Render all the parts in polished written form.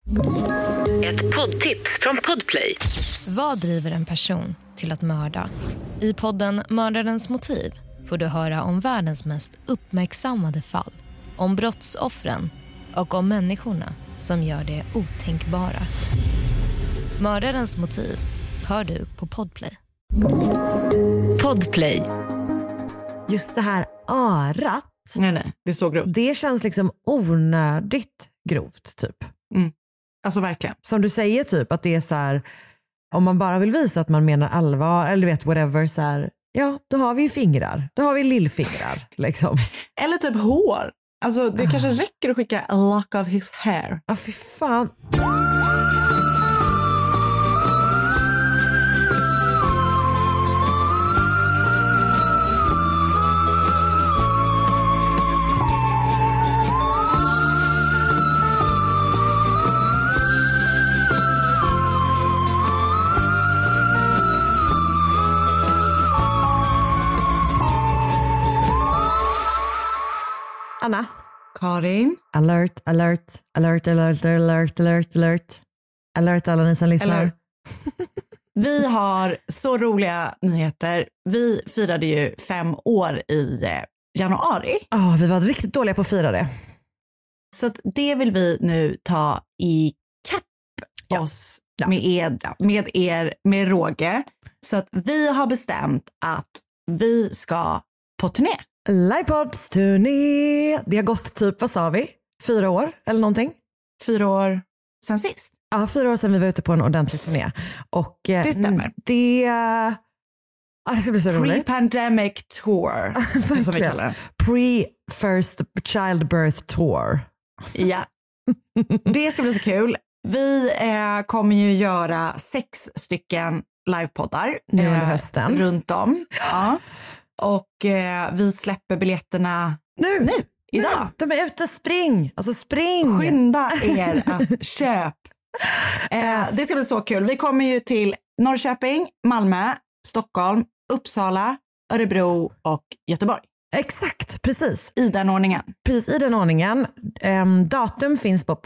Ett poddtips från Podplay. Vad driver en person till att mörda? I podden Mördarens motiv får du höra om världens mest uppmärksammade fall. Om brottsoffren och om människorna som gör det otänkbara. Mördarens motiv hör du på Podplay. Podplay. Just det här örat. Nej, det är så grovt. Det känns liksom onödigt grovt typ. Alltså verkligen. Som du säger typ att det är så här, om man bara vill visa att man menar allvar eller du vet whatever så här, ja då har vi ju fingrar. Då har vi lillfingrar liksom. Eller typ hår. Alltså det kanske räcker att skicka a lock of his hair. Ja fy fan. Anna. Karin. Alert, alert, alert, alert, alert, alert, alert. Alert alla ni som lyssnar. Vi har så roliga nyheter. Vi firade ju 5 år i januari. Ja, vi var riktigt dåliga på att fira det. Så att det vill vi nu ta i kapp oss med er med råge. Så att vi har bestämt att vi ska på turné. Livepods turné. Det har gått typ, vad sa vi? 4 år eller någonting? 4 år sen sist. Ja, 4 år sedan vi var ute på en ordentlig turné. Och det stämmer. Det ska bli så roligt. Pre-pandemic tour. Som vi kallar det. Pre-first childbirth tour. Ja. Det ska bli så kul. Vi kommer ju göra 6 stycken livepoddar nu under hösten. Runt om. Ja. Och vi släpper biljetterna nu idag. De är ute, spring. Alltså spring. Skynda er att köp. Det ska bli så kul. Vi kommer ju till Norrköping, Malmö, Stockholm, Uppsala, Örebro och Göteborg. Exakt, precis. I den ordningen. Precis, i den ordningen. Datum finns på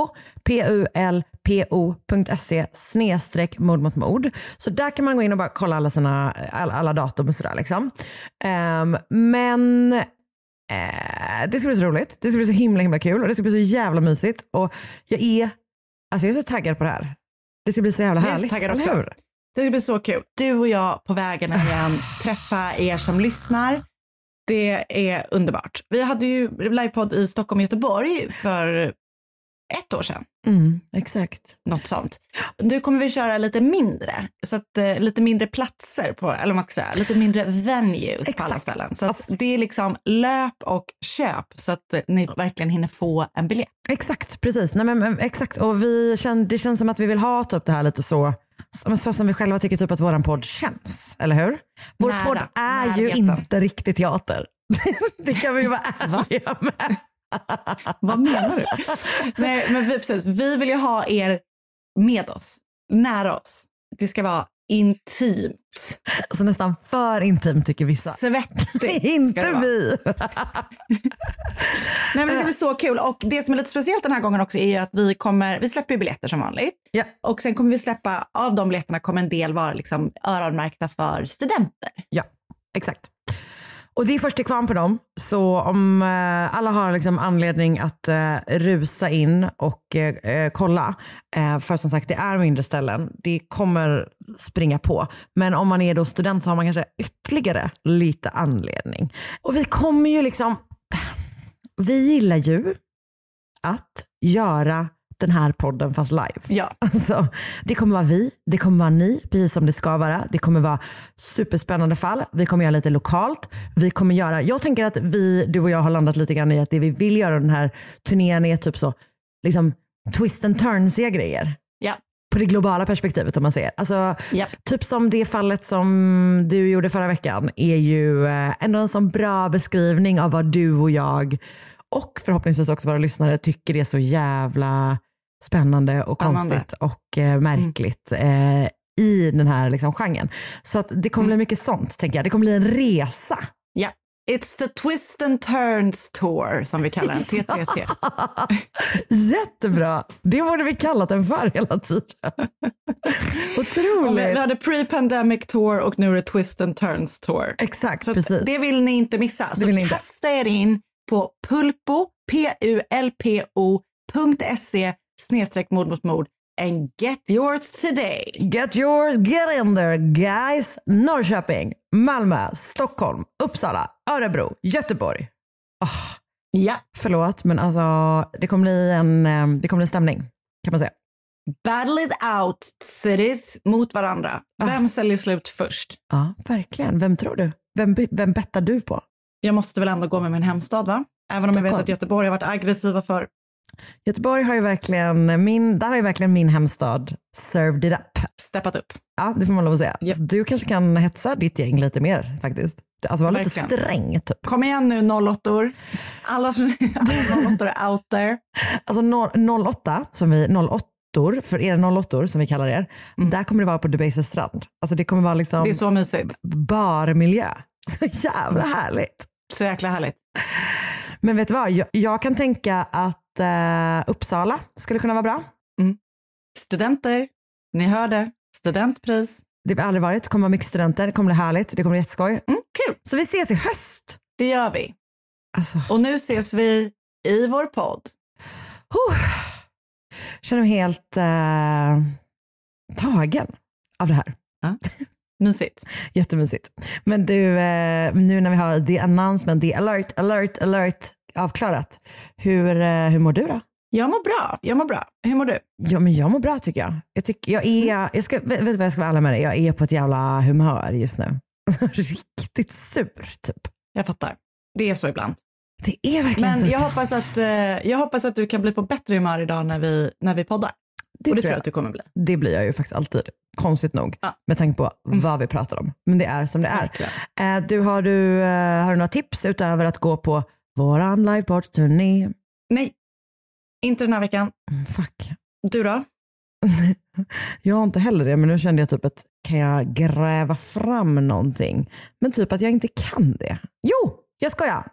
pulpo.se/mord mot mord. Så där kan man gå in och bara kolla alla datum och sådär liksom. Men det ska bli så roligt. Det ska bli så himla kul och det ska bli så jävla mysigt. Och jag är så taggad på det här. Det ska bli så jävla härligt. Jag är så taggad också. Det ska bli så kul. Du och jag på vägen igen. Träffa er som lyssnar. Det är underbart. Vi hade ju livepodd i Stockholm och Göteborg för 1 år sedan. Exakt. Något sånt. Nu kommer vi köra lite mindre. Så att lite mindre platser på, eller man ska säga, lite mindre venues. Exakt. På alla ställen. Så att det är liksom löp och köp så att ni verkligen hinner få en biljett. Exakt, precis. Nej, men exakt. Och det känns som att vi vill ha typ det här lite så som vi själva tycker typ att våran podd känns, eller hur? Vår podd är ju inte riktigt teater. Det kan vi ju vara ärliga med. Vad menar du? Nej, men vi vill ju ha er med oss, nära oss. Det ska vara intimt. Alltså nästan för intimt tycker vissa. Svettigt. Inte vi. Nej, men det blir så kul. Och det som är lite speciellt den här gången också är ju att vi släpper ju biljetter som vanligt. Ja. Och sen kommer vi släppa, av de biljetterna kommer en del vara liksom öronmärkta för studenter. Ja, exakt. Och det är först till kvarn på dem. Så om alla har liksom anledning att rusa in och kolla. För som sagt, det är mindre ställen. Det kommer springa på. Men om man är då student så har man kanske ytterligare lite anledning. Och vi kommer ju liksom... Vi gillar ju att göra den här podden fast live. Ja. Alltså, det kommer vara vi, det kommer vara ni, precis som det ska vara. Det kommer vara superspännande fall. Vi kommer göra lite lokalt. Jag tänker att du och jag har landat lite grann i att det vi vill göra den här turnén är typ så, liksom twist and turnsiga grejer. Ja. På det globala perspektivet om man ser. Alltså, typ som det fallet som du gjorde förra veckan är ju ändå en sån bra beskrivning av vad du och jag och förhoppningsvis också våra lyssnare tycker är så jävla spännande och konstigt och märkligt i den här liksom genren. Så att det kommer bli mycket sånt, tänker jag. Det kommer bli en resa. Ja. It's the Twist and Turns Tour som vi kallar den, TTT. Jättebra. Det borde vi kallat den för hela tiden. Otroligt. Vi hade pre-pandemic tour och nu är det Twist and Turns Tour. Exakt, så precis. Det vill ni inte missa. Så kasta er in på pulpo.se/mod and get yours today. Get yours, get in there guys. Norrköping, Malmö, Stockholm, Uppsala, Örebro, Göteborg. Ja. Förlåt, men alltså det kommer bli stämning kan man säga. Battle it out cities mot varandra. Vem säljer slut först? Ja, verkligen. Vem tror du? Vem bettar du på? Jag måste väl ändå gå med min hemstad, va? Även om jag vet att Göteborg har varit aggressiva för. Göteborg har ju verkligen min hemstad served it up. Steppat upp. Ja, det får man lov att säga. Yep. Du kanske kan hetsa ditt gäng lite mer faktiskt. Alltså var lite sträng typ. Kom igen nu 08-or. Alla 08-or är out there. Alltså 08 som vi 08-or, för er 08-or som vi kallar er. Där kommer det vara på Debaser strand. Alltså det kommer vara liksom. Det är så mysigt. Barmiljö. Så jävla härligt. Så jäkla härligt. Men vet du vad? Jag kan tänka att Uppsala skulle kunna vara bra. Studenter, ni hörde. Studentpris. Det har aldrig varit. Det kommer vara mycket studenter. Det kommer bli härligt. Det kommer bli jätteskoj. Kul. Så vi ses i höst. Det gör vi. Alltså. Och nu ses vi i vår podd. Känner mig helt tagen av det här. Ja. Mysigt. Jättemysigt. Men du, nu när vi har the announcement, the alert avklarat. Hur mår du då? Jag mår bra. Hur mår du? Ja, men jag mår bra tycker jag. Vet du vad jag ska vara ärlig med dig? Jag är på ett jävla humör just nu. Riktigt sur typ. Jag fattar. Det är så ibland. Det är verkligen så. Men jag hoppas att du kan bli på bättre humör idag när vi poddar. Det tror jag att du kommer bli. Det blir jag ju faktiskt alltid. Konstigt nog. Ja. Med tanke på vad vi pratar om. Men det är som det är. Har du några tips utöver att gå på våran liveport-turné? Nej. Inte den här veckan. Fuck. Du då? Jag har inte heller det, men nu kände jag typ att kan jag gräva fram någonting? Men typ att jag inte kan det. Jo, jag skojar.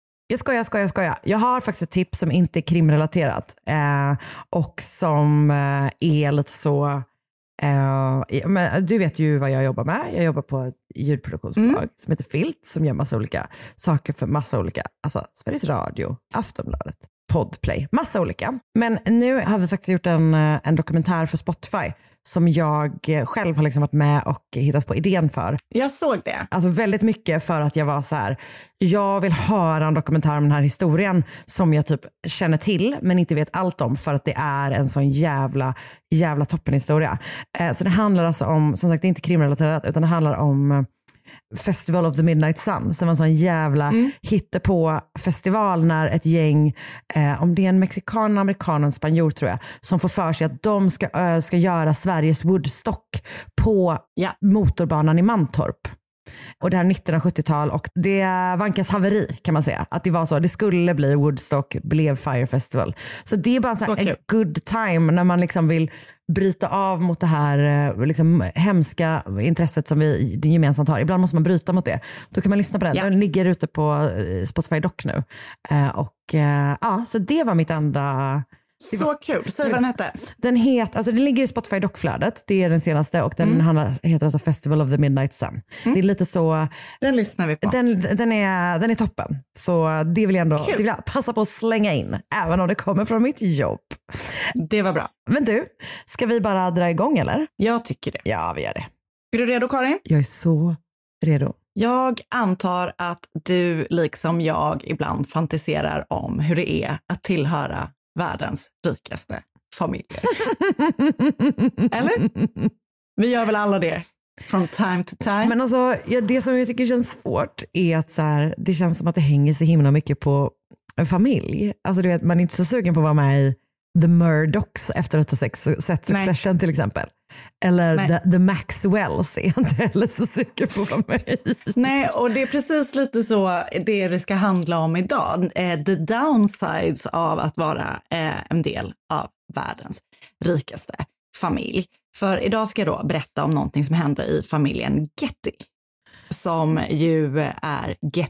Jag har faktiskt ett tips som inte är krimrelaterat och som är lite så men du vet ju vad jag jobbar med. Jag jobbar på ett ljudproduktionsbolag som heter Filt som gör massa olika saker för massa olika, alltså Sveriges Radio, Aftonbladet, Podplay, massa olika. Men nu har vi faktiskt gjort en dokumentär för Spotify som jag själv har liksom varit med och hittat på idén för. Jag såg det. Alltså väldigt mycket för att jag var så här, jag vill höra en dokumentär om den här historien som jag typ känner till men inte vet allt om för att det är en sån jävla toppenhistoria. Så det handlar alltså om, som sagt det är inte krimrelaterat utan det handlar om Festival of the Midnight Sun som var en sån jävla hittepå festival när ett gäng, om det är en mexikan, amerikan och en spanjor tror jag, som får för sig att de ska göra Sveriges Woodstock på motorbanan i Mantorp. Och det här 1970-tal och det vankas haveri kan man säga. Att det var så, det skulle bli Woodstock, blev Fire Festival. Så det är bara så en good time när man liksom vill bryta av mot det här liksom hemska intresset som vi gemensamt har. Ibland måste man bryta mot det. Då kan man lyssna på den. Den ligger ute på Spotify Doc nu. Så det var mitt enda. Så kul. Säg vad den hette. Den ligger i Spotify Doc-flödet. Det är den senaste och den heter alltså Festival of the Midnight Sun. Det är lite så. Den lyssnar vi på. Den är toppen. Så det vill jag passa på att slänga in. Även om det kommer från mitt jobb. Det var bra. Men du, ska vi bara dra igång eller? Jag tycker det. Ja, vi gör det. Är du redo, Karin? Jag är så redo. Jag antar att du liksom jag ibland fantiserar om hur det är att tillhöra världens rikaste familjer. Eller? Vi gör väl alla det from time to time. Men alltså, det som jag tycker känns svårt är att så här, det känns som att det hänger så himla mycket på en familj. Alltså du vet, man är inte så sugen på att vara med i The Murdochs efter att ha sett Succession till exempel. Eller the Maxwells är inte heller så sugen på att vara med i. Nej, och det är precis lite så det ska handla om idag. The downsides av att vara en del av världens rikaste familj. För idag ska jag då berätta om någonting som hände i familjen Getty. Som ju är Getty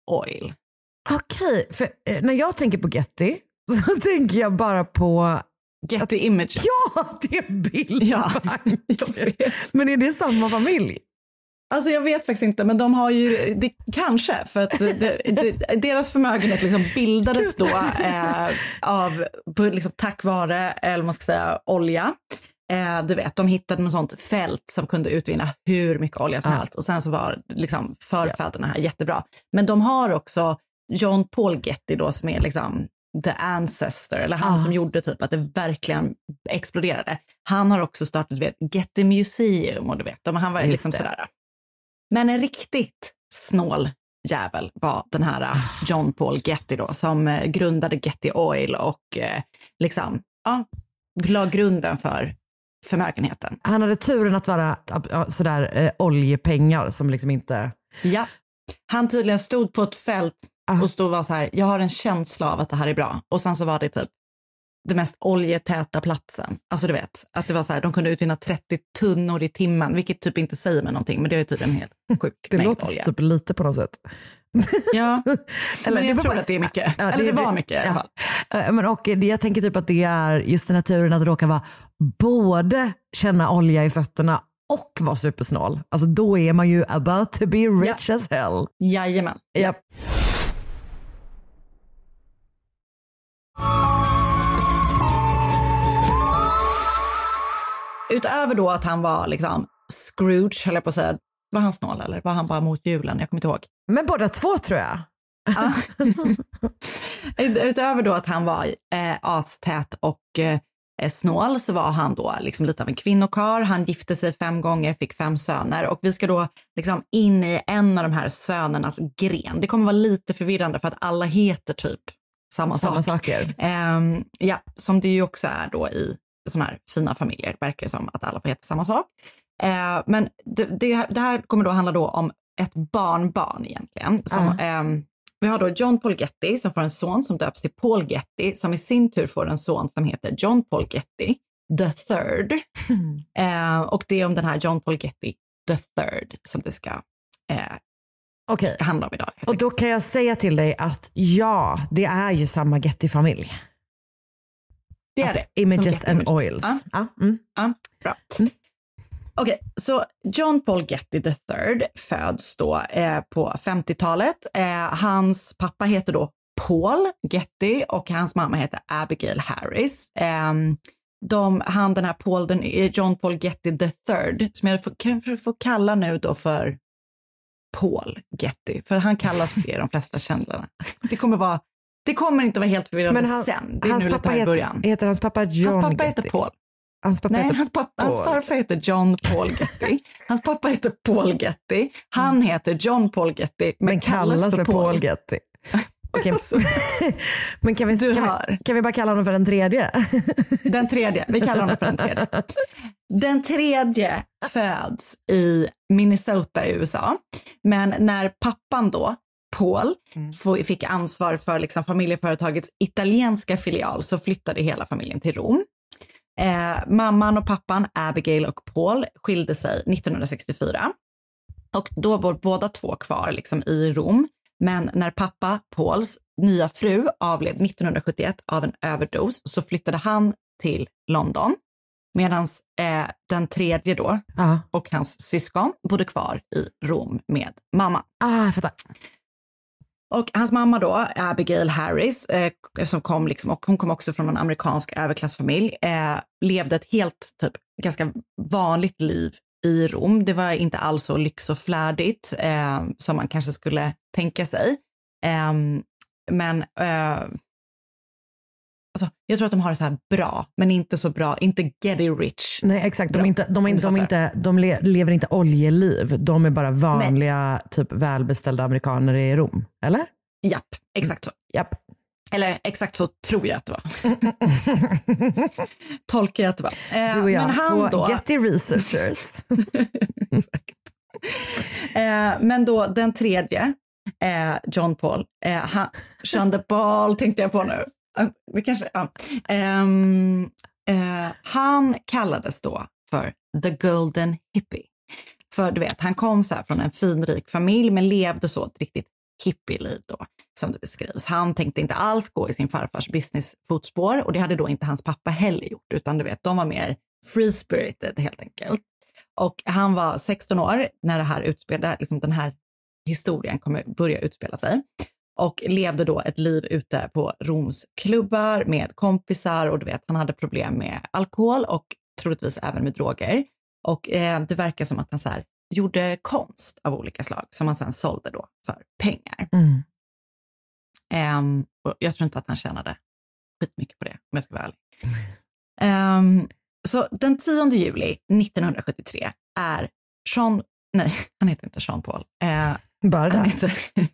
Oil. Okej, för när jag tänker på Getty så tänker jag bara på Getty Images. Ja, det är bild. Ja, jag vet. Men är det samma familj? Alltså jag vet faktiskt inte, men de har ju, kanske, för att deras förmögenhet liksom bildades då liksom, tack vare, eller man ska säga, olja. Du vet, de hittade något sånt fält som kunde utvinna hur mycket olja som helst. Och sen så var liksom förfäderna här jättebra. Men de har också John Paul Getty då, som är liksom the ancestor, eller han som gjorde typ att det verkligen exploderade. Han har också startat, du vet, Getty Museum, och du vet, han var liksom sådär. Men en riktigt snål jävel var den här John Paul Getty då, som grundade Getty Oil och liksom, la grunden för förmögenheten. Han hade turen att vara sådär oljepengar som liksom inte... Ja, han tydligen stod på ett fält och stod och var så här, jag har en känsla av att det här är bra. Och sen så var det typ det mest oljetäta platsen. Alltså du vet, att det var så här, de kunde utvinna 30 tunnor i timmen, vilket typ inte säger mig någonting, men det är typ en helt sjuk det mängd låter olja. Typ lite på något sätt. Ja, eller men jag tror att det är mycket. Ja, eller det var mycket i alla fall. Men och jag tänker typ att det är just den här turen att råka vara både känna olja i fötterna och vara supersnål. Alltså då är man ju about to be rich as hell. Jajamän. Ja. Utöver då att han var liksom Scrooge, höll jag på att säga. Var han snål eller var han bara mot julen? Jag kommer inte ihåg. Men båda två tror jag. Utöver då att han var astät och snål, så var han då liksom lite av en kvinnokar. Han gifte sig 5 gånger, fick 5 söner, och vi ska då liksom in i en av de här sönernas gren. Det kommer vara lite förvirrande för att alla heter typ samma saker. Ja, som det ju också är då i såna här fina familjer, verkar det som att alla får heta samma sak. Men det här kommer då handla då om ett barnbarn egentligen. Vi har då John Paul Getty som får en son som döps till Paul Getty, som i sin tur får en son som heter John Paul Getty the Third. Och det är om den här John Paul Getty the Third som det ska handla om idag. Och då kan jag säga till dig att ja, det är ju samma Getty-familj. Det är alltså, det. Images and Oils. Bra. Okej, så John Paul Getty the Third föds då på 50-talet. Hans pappa heter då Paul Getty och hans mamma heter Abigail Harris. Den här John Paul Getty the Third, som jag kan få kalla nu då för Paul Getty, för han kallas för det i de flesta källorna. Det kommer inte vara helt förvirrande sen. Det är nu lite här i början. Heter hans pappa John Hans pappa Getty? heter Paul. Hans farfar heter John Paul Getty. Hans pappa heter Paul Getty. Han heter John Paul Getty men kallas för Paul Getty. Okay. Men kan vi bara kalla honom för den tredje? Den tredje. Vi kallar honom för den tredje. Den tredje föds i Minnesota i USA. Men när pappan då, Paul, fick ansvar för liksom familjeföretagets italienska filial, så flyttade hela familjen till Rom. Mamman och pappan Abigail och Paul skilde sig 1964. Och då var båda två kvar liksom i Rom. Men när pappa Pauls nya fru avled 1971 av en överdos, så flyttade han till London. Medan den tredje då och hans syskon bodde kvar i Rom med mamma. Jag fattar. Och hans mamma då, Abigail Harris, som kom liksom, och hon kom också från en amerikansk överklassfamilj, levde ett helt typ ganska vanligt liv i Rom. Det var inte alls så lyx och flärdigt som man kanske skulle tänka sig. Men alltså, jag tror att de har det så här bra, men inte så bra, inte getty rich. Nej, exakt. De lever inte oljeliv. De är bara vanliga, typ välbeställda amerikaner i Rom, eller? Japp, exakt så. Japp. Eller exakt så tror jag att det var. Tolkar jag att det var. Du och jag, men han två då, Getty researchers. Exakt. Men då den tredje, John Paul, Jean de Paul tänkte jag på nu. Vi kanske, han kallades då för the golden hippie. För du vet, han kom så här från en finrik familj men levde så ett riktigt hippieliv då, som det beskrivs. Han tänkte inte alls gå i sin farfars business-fotspår och det hade då inte hans pappa heller gjort, utan du vet, de var mer free-spirited helt enkelt. Och han var 16 år när det här utspelade, liksom den här historien kommer börja utspela sig. Och levde då ett liv ute på Roms klubbar med kompisar och du vet, han hade problem med alkohol och troligtvis även med droger. Och det verkar som att han så här gjorde konst av olika slag som han sen sålde då för pengar. Och jag tror inte att han tjänade skitmycket på det, om jag ska vara ärlig. Så den 10 juli 1973 är han heter inte Jean Paul. Bara han heter...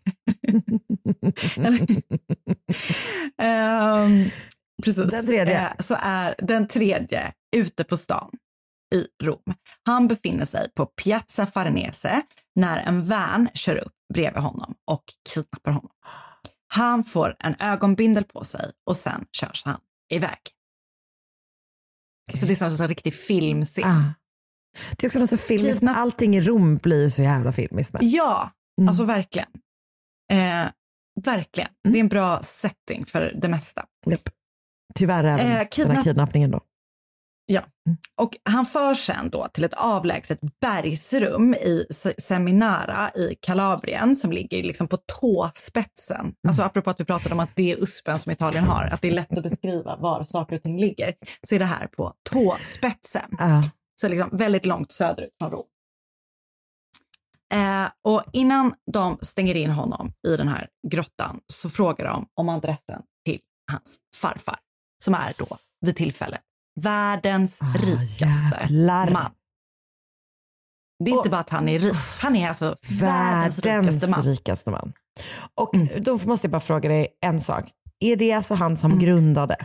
precis. Den tredje. Så är den tredje ute på stan i Rom. Han befinner sig på Piazza Farnese när en van kör upp bredvid honom och kidnappar honom. Han får en ögonbindel på sig och sen körs han iväg. Så det är som en riktig filmscen. Det är också något så filmiskt. Allting i Rom blir så jävla filmiskt. Ja, alltså verkligen. Verkligen. Det är en bra setting för det mesta. Yep. Tyvärr även den här kidnappningen då. Ja, och han förs sen då till ett avlägset bergsrum i Seminara i Kalabrien som ligger liksom på tåspetsen. Alltså apropå att vi pratade om att det är uspen som Italien har, att det är lätt att beskriva var saker och ting ligger, så är det här på tåspetsen. Så liksom väldigt långt söderut från Rom. Och innan de stänger in honom i den här grottan så frågar de om adressen till hans farfar, som är då vid tillfället världens rikaste man. Det är inte bara att han är rik, han är alltså världens rikaste man. Och då måste jag bara fråga dig en sak. Är det alltså han som grundade?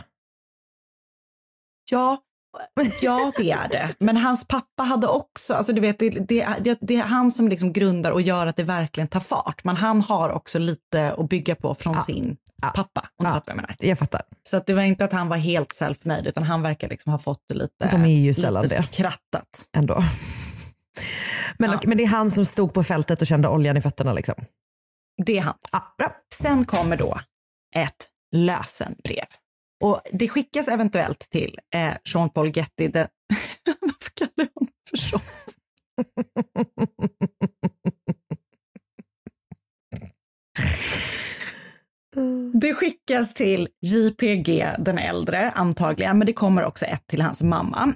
Ja, det är det. Men hans pappa hade också, alltså du vet, det är han som liksom grundar och gör att det verkligen tar fart. Men han har också lite att bygga på från sin pappa. Om du fattar vad jag menar. Jag fattar. Så att det var inte att han var helt self-made, utan han verkar liksom ha fått det lite, de är ju sällan lite det. Krattat. Ändå. Men det är han som stod på fältet och kände oljan i fötterna liksom. Det är han. Bra. Sen kommer då ett lösenbrev. Och det skickas eventuellt till Jean Paul Getty. Varför kallar jag honom för Jean? Det skickas till JPG den äldre antagligen, men det kommer också ett till hans mamma.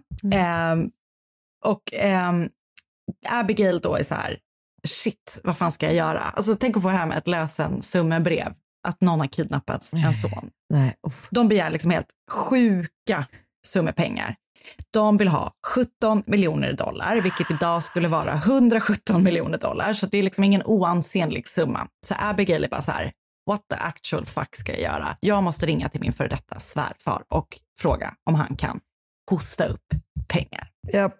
Abigail då är så här, shit, vad fan ska jag göra? Alltså tänk att få hem ett lösensummebrev att någon har kidnappat en son. Nej. De begär liksom helt sjuka summor pengar. De vill ha $17 miljoner, vilket idag skulle vara $117 miljoner. Så det är liksom ingen oansenlig summa. Så Abigail är bara så här, what the actual fuck ska jag göra? Jag måste ringa till min före detta svärfar och fråga om han kan hosta upp pengar. Japp.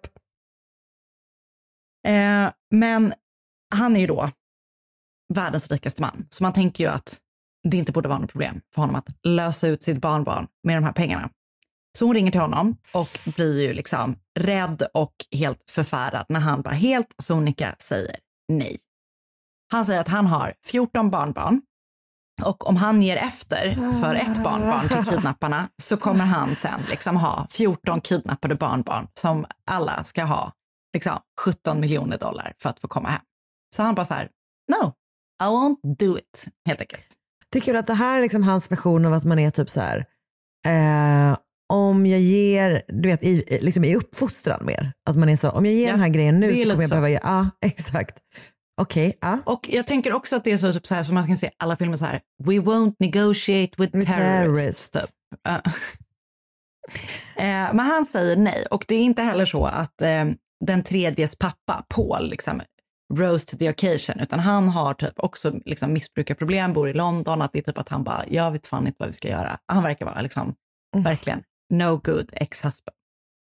Men han är ju då världens rikaste man. Så man tänker ju att det inte borde vara något problem för honom att lösa ut sitt barnbarn med de här pengarna. Så hon ringer till honom och blir ju liksom rädd och helt förfärad när han bara helt sonika säger nej. Han säger att han har 14 barnbarn och om han ger efter för ett barnbarn till kidnapparna så kommer han sen liksom ha 14 kidnappade barnbarn som alla ska ha liksom $17 miljoner för att få komma hem. Så han bara så här, no, I won't do it, helt enkelt. Tycker du att det här är liksom hans version av att man är typ så här, om jag ger, du vet, i uppfostran mer. Att man är så, om jag ger den här grejen nu så kommer jag behöva ge, exakt. Okej, Och jag tänker också att det är så, typ så här som man kan se alla filmer så här, we won't negotiate with terrorists. Typ. Men han säger nej, och det är inte heller så att den tredjes pappa, Paul, liksom rose to the occasion, utan han har typ också liksom missbrukarproblem, bor i London, att det är typ att han bara, jag vet fan inte vad vi ska göra. Han verkar vara liksom verkligen no good ex-husband.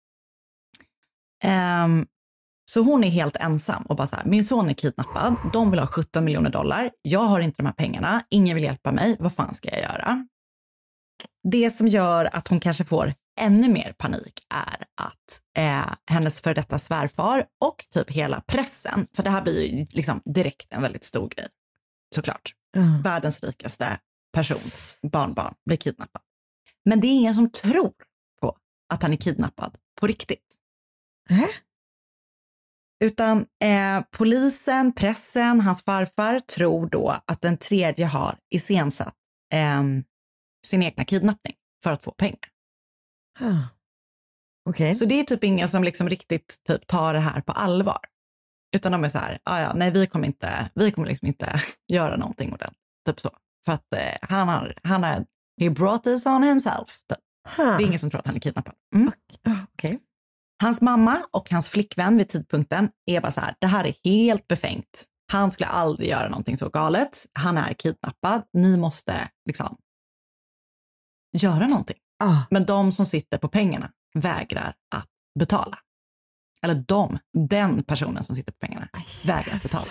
Så hon är helt ensam och bara så här, min son är kidnappad, de vill ha $17 miljoner, jag har inte de här pengarna, ingen vill hjälpa mig, vad fan ska jag göra? Det som gör att hon kanske får ännu mer panik är att hennes för detta svärfar och typ hela pressen, för det här blir ju liksom direkt en väldigt stor grej, såklart, världens rikaste persons barnbarn blir kidnappad. Men det är ingen som tror på att han är kidnappad på riktigt. Utan polisen, pressen, hans farfar tror då att den tredje har iscensatt sin egna kidnappning för att få pengar. Okay. Så det är typ ingen som liksom riktigt typ tar det här på allvar. Utan de är så här, nej vi kommer liksom inte göra någonting ordentligt. Typ så. För att he brought this on himself. Typ. Det är ingen som tror att han är kidnappad. Okay. Hans mamma och hans flickvän vid tidpunkten är bara så här, det här är helt befängt. Han skulle aldrig göra någonting så galet. Han är kidnappad. Ni måste liksom göra någonting. Men de som sitter på pengarna vägrar att betala. Eller den personen som sitter på pengarna vägrar att betala.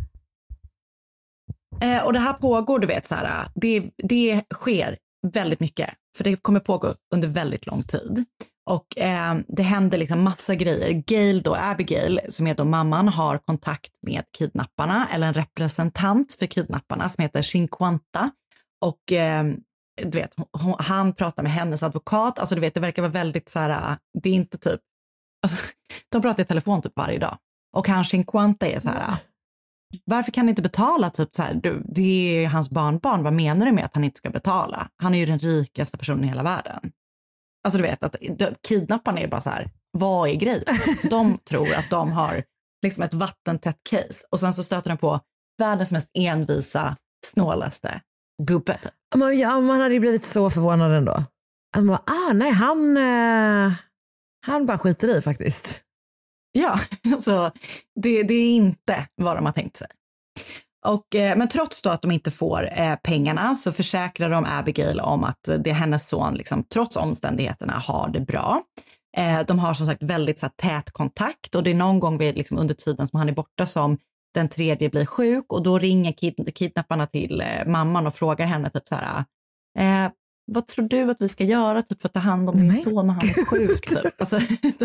Och det här pågår, du vet så här, det sker väldigt mycket. För det kommer pågå under väldigt lång tid. Och det händer liksom massa grejer. Abigail, som är då mamman, har kontakt med kidnapparna. Eller en representant för kidnapparna som heter Cinquanta. Och du vet, han pratar med hennes advokat. Alltså du vet, det verkar vara väldigt så här, det är inte typ, alltså, de pratar i telefon typ varje dag. Och han Cinquanta är så här, varför kan ni inte betala typ så här, det är hans barnbarn, vad menar du med att han inte ska betala? Han är ju den rikaste personen i hela världen. Alltså du vet att kidnapparna är bara så här, vad är grejen? De tror att de har liksom ett vattentätt case. Och sen så stöter de på världens mest envisa, snålaste gubbe. Man hade ju blivit så förvånad ändå. Att man bara, nej han bara skiter i faktiskt. Ja, alltså det är inte vad de har tänkt sig. Och, men trots då att de inte får pengarna så försäkrar de Abigail om att det är hennes son, liksom, trots omständigheterna, har det bra. De har som sagt väldigt så här, tät kontakt, och det är någon gång liksom, under tiden som han är borta som den tredje blir sjuk, och då ringer kidnapparna till mamman och frågar henne typ så här, vad tror du att vi ska göra typ, för att ta hand om din son när han är sjuk? Typ. Alltså,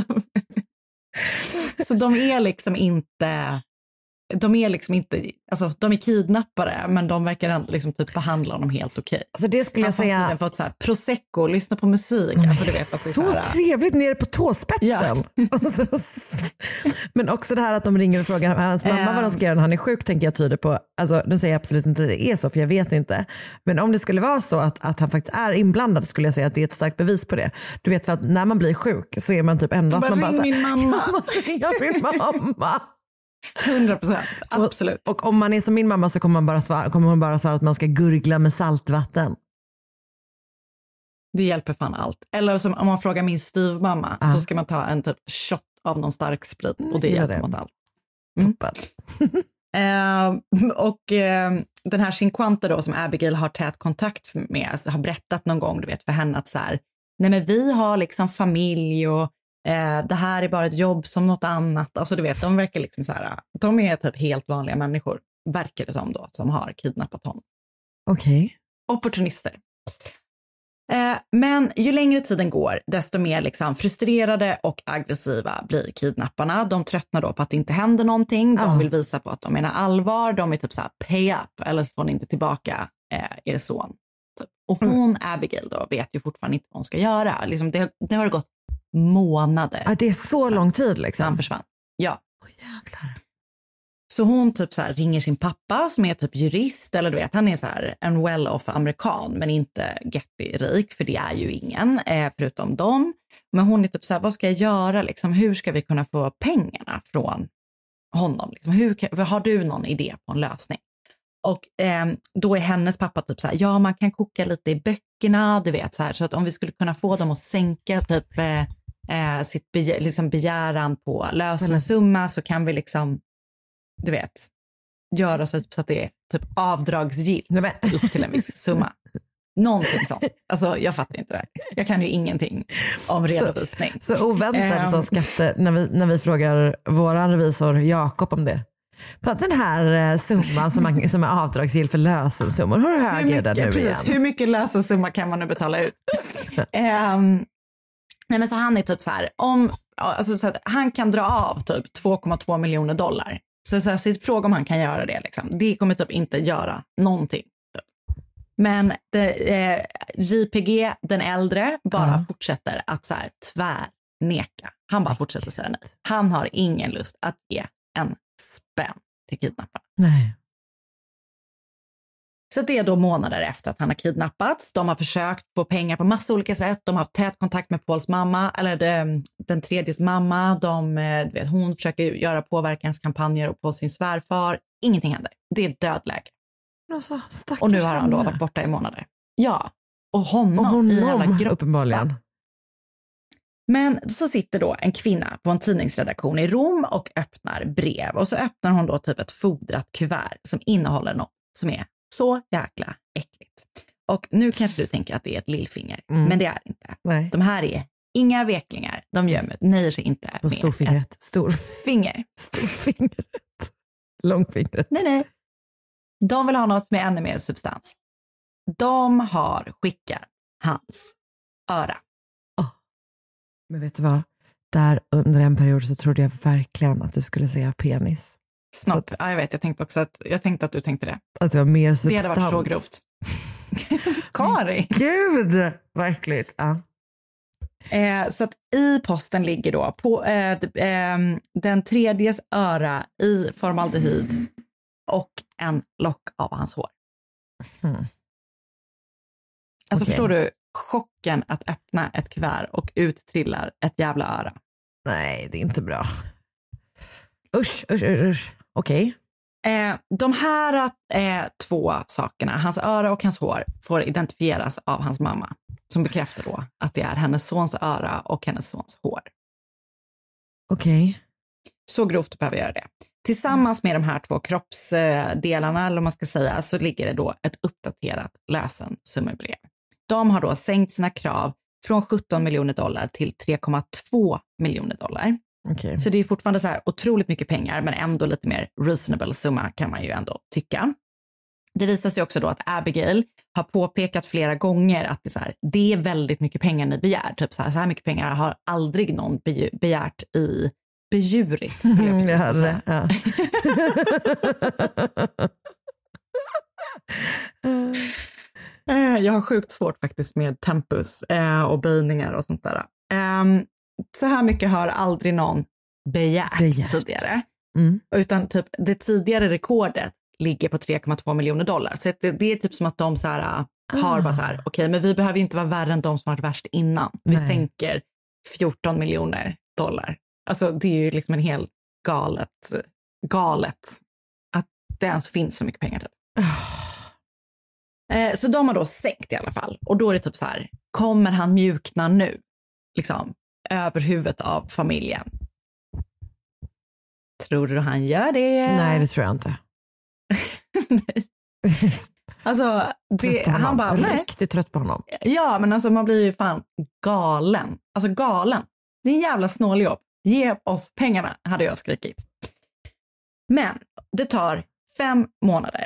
så de är liksom inte, alltså de är kidnappare, men de verkar ändå liksom typ behandla honom helt okej. Alltså det skulle jag säga. Han har fått så här prosecco, lyssna på musik. Alltså du vet att det är så trevligt nere på tåspetsen. Ja. Alltså, men också det här att de ringer och frågar hans mamma vad de ska göra när han är sjuk, tänker jag tyder på, alltså nu säger jag absolut inte att det är så, för jag vet inte. Men om det skulle vara så att han faktiskt är inblandad, skulle jag säga att det är ett starkt bevis på det. Du vet, för att när man blir sjuk så är man typ ändå att man bara min mamma. Jag min mamma. 100%, absolut. Och om man är som min mamma så kommer hon bara svara att man ska gurgla med saltvatten. Det hjälper fan allt. Eller som om man frågar min styvmamma, då ska man ta en typ shot av någon stark sprit, och det hjälper mot allt. Och den här Cinquanta då, som Abigail har tät kontakt med, har berättat någon gång, du vet, för henne att så här, nej men vi har liksom familj och det här är bara ett jobb som något annat. Alltså du vet, de verkar liksom så här, de är typ helt vanliga människor, verkar det som då, som har kidnappat honom. Okej. Opportunister. Men ju längre tiden går, desto mer liksom frustrerade och aggressiva blir kidnapparna. De tröttnar då på att det inte händer någonting. De vill visa på att de menar allvar. De är typ så här, pay up, eller så får ni inte tillbaka er son. Typ. Och hon, Abigail då, vet ju fortfarande inte vad hon ska göra. Liksom, det har gått månader. Ja, det är så lång tid liksom. Han försvann. Ja. Jävlar. Så hon typ så här ringer sin pappa som är typ jurist, eller du vet, han är så här en well-off amerikan, men inte jätterik, för det är ju ingen förutom dem. Men hon är typ så här, vad ska jag göra liksom? Hur ska vi kunna få pengarna från honom? Liksom? Har du någon idé på en lösning? Och då är hennes pappa typ så här, ja man kan koka lite i böckerna, du vet så här, så att om vi skulle kunna få dem att sänka typ sitt liksom begäran på lösensumma, så kan vi liksom, du vet, göra så att det är typ avdragsgillt upp till en viss summa. Någonting sånt. Alltså jag fattar inte det. Jag kan ju ingenting om redovisning. Så oväntat så skatter när vi frågar våran revisor Jakob om det. Den här summan som är avdragsgill för lösensummor, hur hög är den nu igen? Hur mycket lösensumma kan man nu betala ut? Nej men så han är typ så här, alltså så att han kan dra av typ $2,2 miljoner Så fråga om han kan göra det. Liksom. Det kommer typ inte göra någonting. Typ. Men JPG, den äldre, bara fortsätter att så här tvärneka. Han bara fortsätter säga nej. Han har ingen lust att ge en spänn till kidnapparna. Nej. Så det är då månader efter att han har kidnappats. De har försökt få pengar på massa olika sätt. De har haft tät kontakt med Pauls mamma, eller den tredjes mamma. Hon försöker göra påverkanskampanjer på sin svärfar. Ingenting händer. Det är dödläge. Alltså, och nu har han då varit borta i månader. Ja, och honom i hela gruppen. Uppenbarligen. Men så sitter då en kvinna på en tidningsredaktion i Rom och öppnar brev. Och så öppnar hon då typ ett fodrat kuvert som innehåller något som är så jäkla äckligt. Och nu kanske du tänker att det är ett lillfinger, men det är inte. Nej. De här är inga veklingar. De nöjer sig inte på med storfingret. Storfingret. Långfingret. Nej. De vill ha något med ännu mer substans. De har skickat hans öra. Men vet du vad? Där under en period så trodde jag verkligen att du skulle säga penis. Snopp. Ja, jag vet. Jag tänkte att du tänkte det. Att det var mer substans. Det hade varit så grovt. Kari. Gud, verkligt. Ja. Så att i posten ligger då på den tredjes öra i formaldehyd och en lock av hans hår. Alltså förstår du chocken att öppna ett kuvert och ut trillar ett jävla öra? Nej, det är inte bra. Usch. Okej. De här två sakerna, hans öra och hans hår, får identifieras av hans mamma. Som bekräftar då att det är hennes sons öra och hennes sons hår. Okej. Så grovt behöver göra det. Tillsammans med de här två kroppsdelarna, eller vad man ska säga, så ligger det då ett uppdaterat lösensummebrev. De har då sänkt sina krav från $17 miljoner till $3,2 miljoner. Okay. Så det är fortfarande så här otroligt mycket pengar, men ändå lite mer reasonable summa kan man ju ändå tycka. Det visar sig också då att Abigail har påpekat flera gånger att det är väldigt mycket pengar ni begär. Typ så här mycket pengar har aldrig någon begärt i bejurit. Jag hörde det, ja. Jag har sjukt svårt faktiskt med tempus och böjningar och sånt där. Så här mycket har aldrig någon begärt. Tidigare. Utan typ det tidigare rekordet ligger på $3,2 miljoner. Så det är typ som att de så här, har bara så här, okej, men vi behöver ju inte vara värre än de som varit värst innan. Vi sänker $14 miljoner. Alltså det är ju liksom en helt galet att det ens finns så mycket pengar typ. Så de har då sänkt i alla fall. Och då är det typ så här, kommer han mjukna nu? Liksom, över huvudet av familjen. Tror du han gör det? Nej, det tror jag inte. Nej. Alltså, han bara, nej. Riktigt trött på honom. Ja, men alltså man blir ju fan galen. Alltså galen. Det är en jävla snåljobb. Ge oss pengarna, hade jag skrikit. Men det tar 5 månader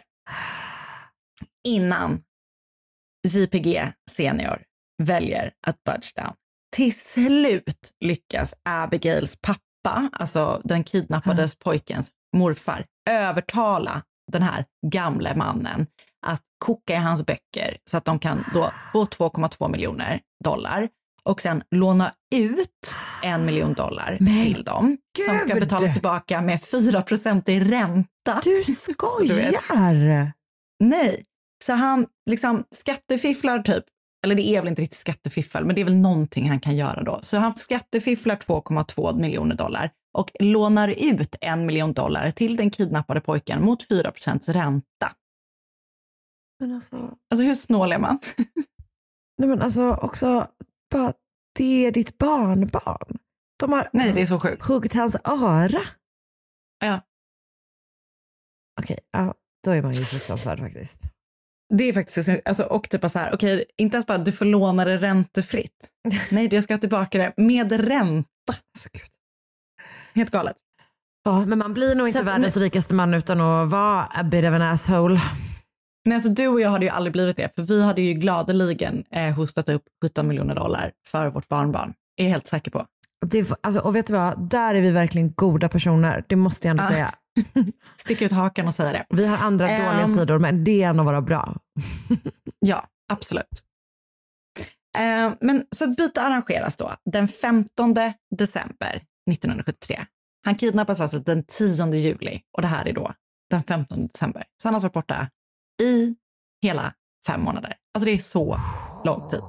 innan JPG senior väljer att budge down. Till slut lyckas Abigails pappa, alltså den kidnappades pojkens morfar, övertala den här gamle mannen att koka i hans böcker så att de kan då få $2,2 miljoner och sen låna ut $1 miljon till dem. Gud. Som ska betalas tillbaka med 4% i ränta. Du skojar! Nej, så han liksom skattefifflar typ, eller det är väl inte riktigt skattefiffel, men det är väl någonting han kan göra då. Så han skattefifflar $2,2 miljoner och lånar ut $1 miljon till den kidnappade pojken mot 4% ränta. Men alltså hur snål är man? Nej, men alltså också bara, det är ditt barnbarn. De har det är så sjukt. Huggit hans öra. Ja. Okej, ja, då är man ju fruktansvärd faktiskt. Det är faktiskt alltså, och typ så här, okej, inte ens bara du får låna det räntefritt. Nej, jag ska ha tillbaka det med ränta. Alltså, Gud. Helt galet. Ja, men man blir nog inte världens rikaste man utan att vara a bit of an asshole. Men alltså du och jag hade ju aldrig blivit det, för vi hade ju gladeligen hostat upp $17 miljoner för vårt barnbarn. Är jag helt säker på. Alltså, och vet du vad, där är vi verkligen goda personer. Det måste jag ändå säga. sticka ut hakan och säga det. Vi har andra dåliga sidor, men det är en av våra bra. Ja, absolut. Men så ett byte arrangeras då den 15 december 1973. Han kidnappas alltså den 10 juli och det här är då den 15 december. Så han har varit borta i hela 5 månader. Alltså det är så lång tid.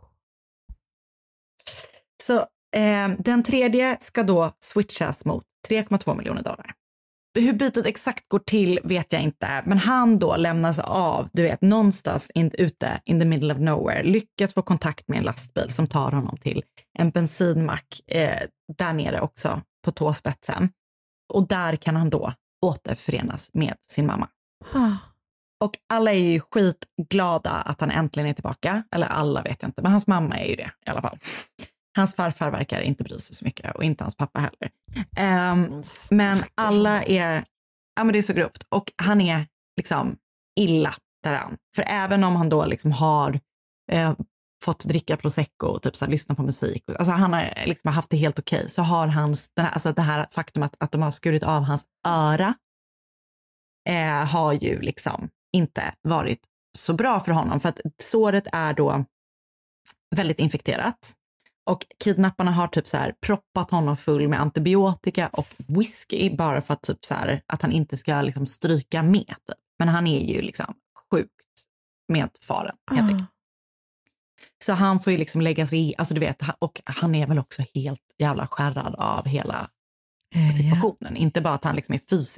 Så den tredje ska då switchas mot $3,2 miljoner. Hur bytet exakt går till vet jag inte, men han då lämnas av, du vet, någonstans ute in the middle of nowhere, lyckas få kontakt med en lastbil som tar honom till en bensinmack där nere också på tåspetsen. Och där kan han då återförenas med sin mamma. Och alla är ju skitglada att han äntligen är tillbaka. Eller alla vet jag inte, men hans mamma är ju det i alla fall. Hans farfar verkar inte bry sig så mycket och inte hans pappa heller. Men alla är, ja men det är så grovt. Och han är liksom illa däran. För även om han då liksom har fått dricka prosecco och typ så här, lyssna på musik. Alltså han har liksom haft det helt okej. Så har hans, alltså det här faktum att de har skurit av hans öra har ju liksom inte varit så bra för honom. För att såret är då väldigt infekterat. Och kidnapparna har typ så här proppat honom full med antibiotika och whisky bara för att typ så här, att han inte ska liksom stryka med. Typ. Men han är ju liksom sjukt medfaren helt enkelt. Så han får ju liksom lägga sig i, alltså du vet, och han är väl också helt jävla skärrad av hela situationen. Inte bara att han liksom är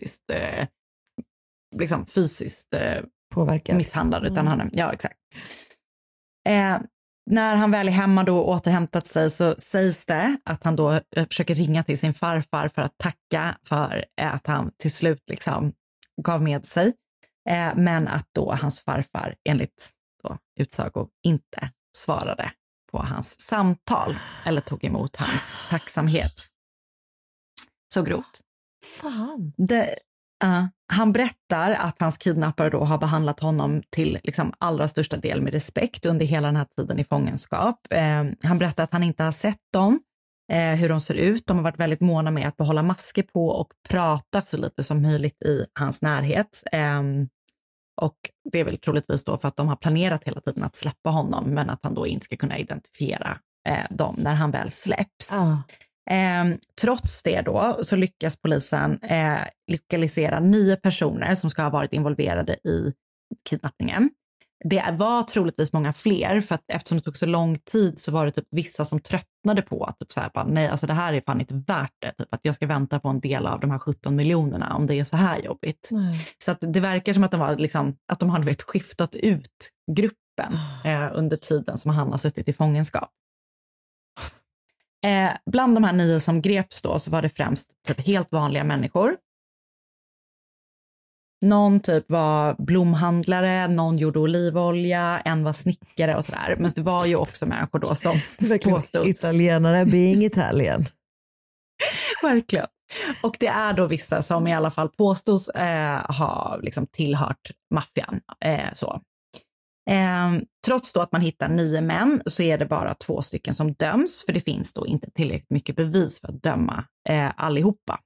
fysiskt påverkad, misshandlad, utan han är, ja exakt. När han väl är hemma då och återhämtat sig så sägs det att han då försöker ringa till sin farfar för att tacka för att han till slut liksom gav med sig. Men att då hans farfar enligt då utsago inte svarade på hans samtal eller tog emot hans tacksamhet. Så grovt. Fan. Han berättar att hans kidnappare då har behandlat honom till liksom allra största del med respekt under hela den här tiden i fångenskap. Han berättar att han inte har sett dem, hur de ser ut. De har varit väldigt måna med att behålla masker på och prata så lite som möjligt i hans närhet. Och det är väl troligtvis då för att de har planerat hela tiden att släppa honom, men att han då inte ska kunna identifiera dem när han väl släpps. Trots det då så lyckas polisen lokalisera 9 personer som ska ha varit involverade i kidnappningen. Det var troligtvis många fler, för att eftersom det tog så lång tid så var det typ vissa som tröttnade på att typ så här, bara, nej alltså det här är fan inte värt det, typ att jag ska vänta på en del av de här 17 miljonerna om det är så här jobbigt. Så att det verkar som att de var liksom, att de hade skiftat ut gruppen under tiden som han har suttit i fångenskap. Bland de här 9 som greps då så var det främst typ helt vanliga människor. Någon typ var blomhandlare, någon gjorde olivolja, en var snickare och sådär. Men det var ju också människor då som påstods. Italienare being Italian. Verkligen. Och det är då vissa som i alla fall påstods ha liksom tillhört maffian. Trots då att man hittar 9 män så är det bara 2 stycken som döms, för det finns då inte tillräckligt mycket bevis för att döma allihopa.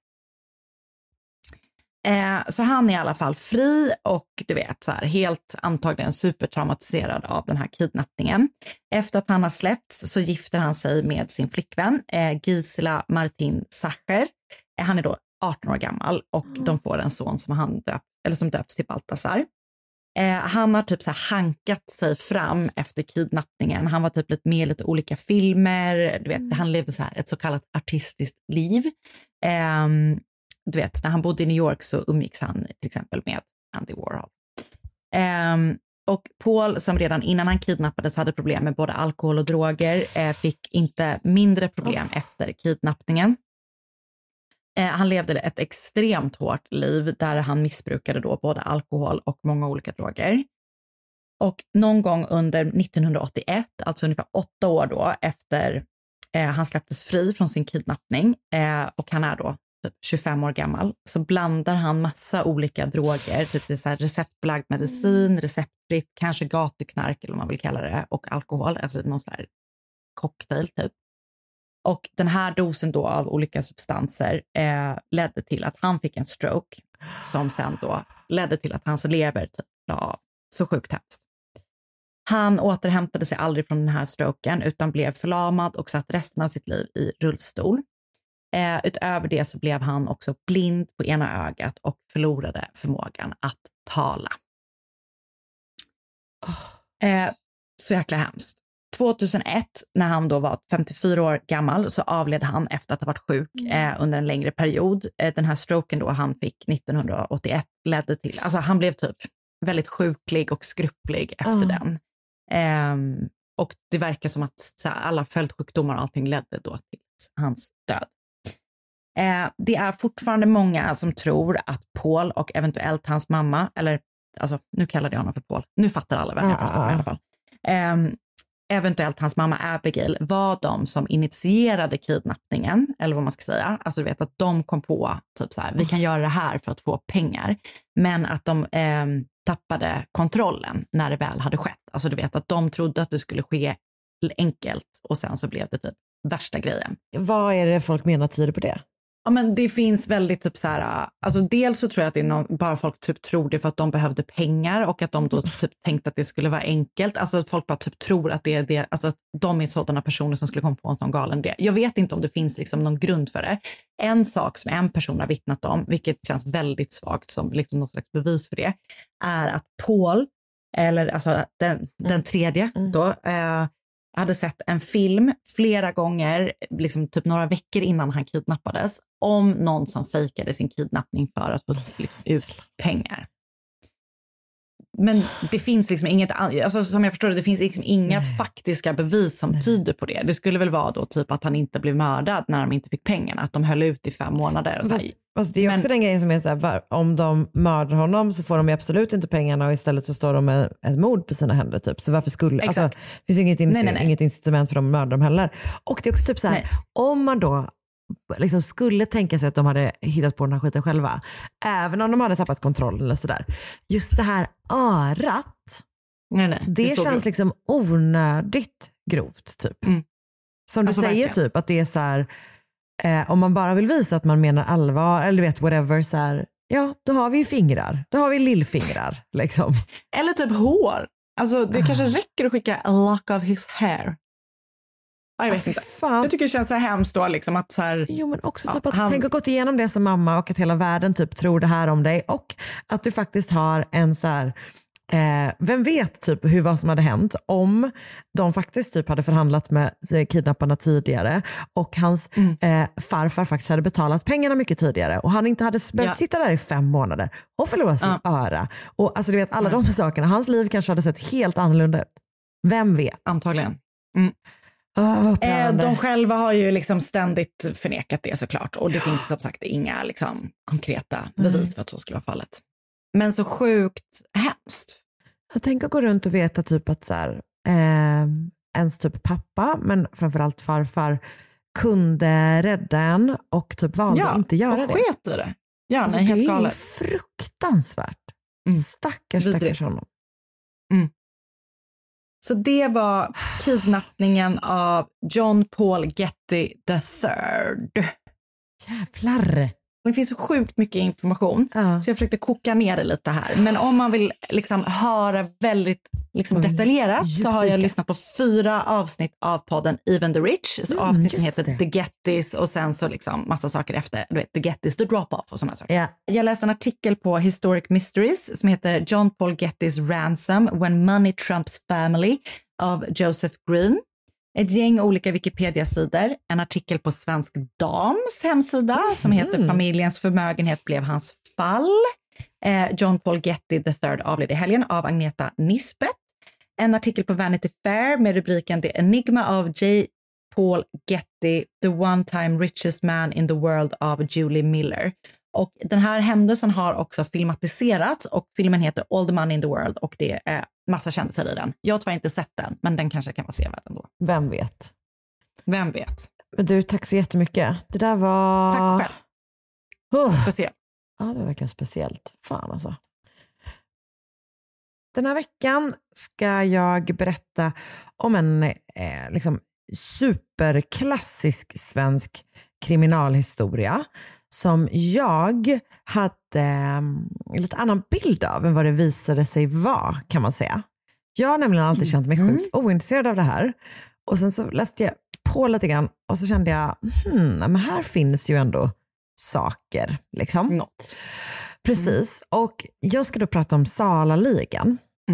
Så han är i alla fall fri och du vet så här, helt antagligen supertraumatiserad av den här kidnappningen. Efter att han har släppts så gifter han sig med sin flickvän Gisela Martin Sacher. Han är då 18 år gammal och de får en son som som döps till Baltasar. Han har typ så här hankat sig fram efter kidnappningen. Han var typ lite med i lite olika filmer. Du vet, han levde så här ett så kallat artistiskt liv. Du vet, när han bodde i New York så umgicks han till exempel med Andy Warhol. Och Paul, som redan innan han kidnappades hade problem med både alkohol och droger, fick inte mindre problem efter kidnappningen. Han levde ett extremt hårt liv där han missbrukade då både alkohol och många olika droger. Och någon gång under 1981, alltså ungefär 8 år då efter han släpptes fri från sin kidnappning och han är då typ 25 år gammal, så blandar han massa olika droger, typ så här receptbelagd medicin, receptfritt, kanske gatuknark eller vad man vill kalla det, och alkohol, alltså någon sån här cocktail typ. Och den här dosen då av olika substanser ledde till att han fick en stroke som sen då ledde till att hans lever typ la av. Så sjukt hemskt. Han återhämtade sig aldrig från den här stroken utan blev förlamad och satt resten av sitt liv i rullstol. Utöver det så blev han också blind på ena ögat och förlorade förmågan att tala. Så jäkla hemskt. 2001, när han då var 54 år gammal, så avled han efter att ha varit sjuk under en längre period. Den här stroken då han fick 1981 ledde till, alltså han blev typ väldigt sjuklig och skrupplig efter den. Och det verkar som att så här, alla följdsjukdomar och allting ledde då till hans död. Det är fortfarande många som tror att Paul och eventuellt hans mamma, eller alltså nu kallar jag honom för Paul, nu fattar alla vem jag pratar om i alla fall. Eventuellt hans mamma Abigail var de som initierade kidnappningen, eller vad man ska säga. Alltså du vet att de kom på typ så här, vi kan göra det här för att få pengar. Men att de tappade kontrollen när det väl hade skett. Alltså du vet att de trodde att det skulle ske enkelt och sen så blev det typ värsta grejen. Vad är det folk menar tyder på det? Ja, men det finns väldigt typ så här, alltså dels så tror jag att det är bara folk typ tror det för att de behövde pengar och att de då typ tänkte att det skulle vara enkelt. Alltså att folk bara typ tror att det är det, alltså att de är sådana personer som skulle komma på en sån galen idé. Jag vet inte om det finns liksom någon grund för det. En sak som en person har vittnat om, vilket känns väldigt svagt som liksom något slags bevis för det, är att Paul, eller alltså den tredje då, hade sett en film flera gånger, liksom typ några veckor innan han kidnappades, om någon som fejkade sin kidnappning för att få liksom ut pengar. Men det finns liksom inget, alltså som jag förstår det finns liksom inga faktiska bevis som tyder på det. Det skulle väl vara då typ att han inte blev mördad när de inte fick pengarna, att de höll ut i 5 månader. Och Fast det är också den grejen som är så här, om de mördar honom så får de absolut inte pengarna och istället så står de med ett mord på sina händer typ. Så varför skulle, alltså det finns inget incitament för dem att mörda dem heller. Och det är också typ så här, om man då liksom skulle tänka sig att de hade hittat på den här skiten själva, även om de hade tappat kontrollen eller sådär. Just det här örat, det känns liksom onödigt grovt typ. Som du säger verkligen. Typ att det är så här, om man bara vill visa att man menar allvar eller vet whatever så här, ja då har vi ju fingrar, då har vi lillfingrar liksom. Eller typ hår, alltså det kanske räcker att skicka a lock of his hair. Jag vet inte. Jag tycker det känns så här hemskt då liksom att så här, jo men också typ att tänk att gått igenom det som mamma och att hela världen typ tror det här om dig och att du faktiskt har en så här vem vet typ vad som hade hänt om de faktiskt typ hade förhandlat med kidnapparna tidigare och hans farfar faktiskt hade betalat pengarna mycket tidigare och han inte hade behövt sitta där i 5 månader och förlora sin öra och alltså du vet alla de sakerna, hans liv kanske hade sett helt annorlunda ut. Vem vet? Antagligen. De själva har ju liksom ständigt förnekat det såklart och det finns som sagt inga liksom konkreta bevis för att så skulle vara fallet. Men så sjukt hemskt. Jag tänker gå runt och veta typ att så här, ens typ pappa men framförallt farfar kunde rädda en och typ valde att inte göra det. Ja, och sket i det. Ja, alltså, helt det är galet. Stackars stackars honom. Så det var kidnappningen av John Paul Getty III. Jävlar. Det finns så sjukt mycket information så jag försökte koka ner det lite här. Men om man vill liksom höra väldigt liksom detaljerat så har jag lyssnat på 4 avsnitt av podden Even the Rich. Så avsnitten heter The Gettys och sen så liksom massa saker efter. Du vet, The Gettys, The Drop-Off och sådana saker. Yeah. Jag läste en artikel på Historic Mysteries som heter John Paul Getty's Ransom When Money Trumps Family av Joseph Green. Ett gäng olika Wikipedia-sidor, en artikel på Svensk Dams hemsida som heter Familjens förmögenhet blev hans fall. John Paul Getty III avled i helgen av Agneta Nisbet. En artikel på Vanity Fair med rubriken The Enigma of J. Paul Getty, the one-time richest man in the world av Julie Miller. Och den här händelsen har också filmatiserats och filmen heter All the Money in the World och det är massa kändisar i den. Jag har tyvärr inte sett den, men den kanske kan vara sevärd ändå. Vem vet? Vem vet? Men du, tack så jättemycket. Det där var... Tack själv. Speciellt. Ja, det var verkligen speciellt. Fan alltså. Den här veckan ska jag berätta om en liksom superklassisk svensk kriminalhistoria som jag hade en lite annan bild av än vad det visade sig vara, kan man säga. Jag har nämligen alltid känt mig sjukt ointresserad av det här. Och sen så läste jag på lite grann och så kände jag, men här finns ju ändå saker. Liksom. Något. Precis, och jag ska då prata om Salaligan.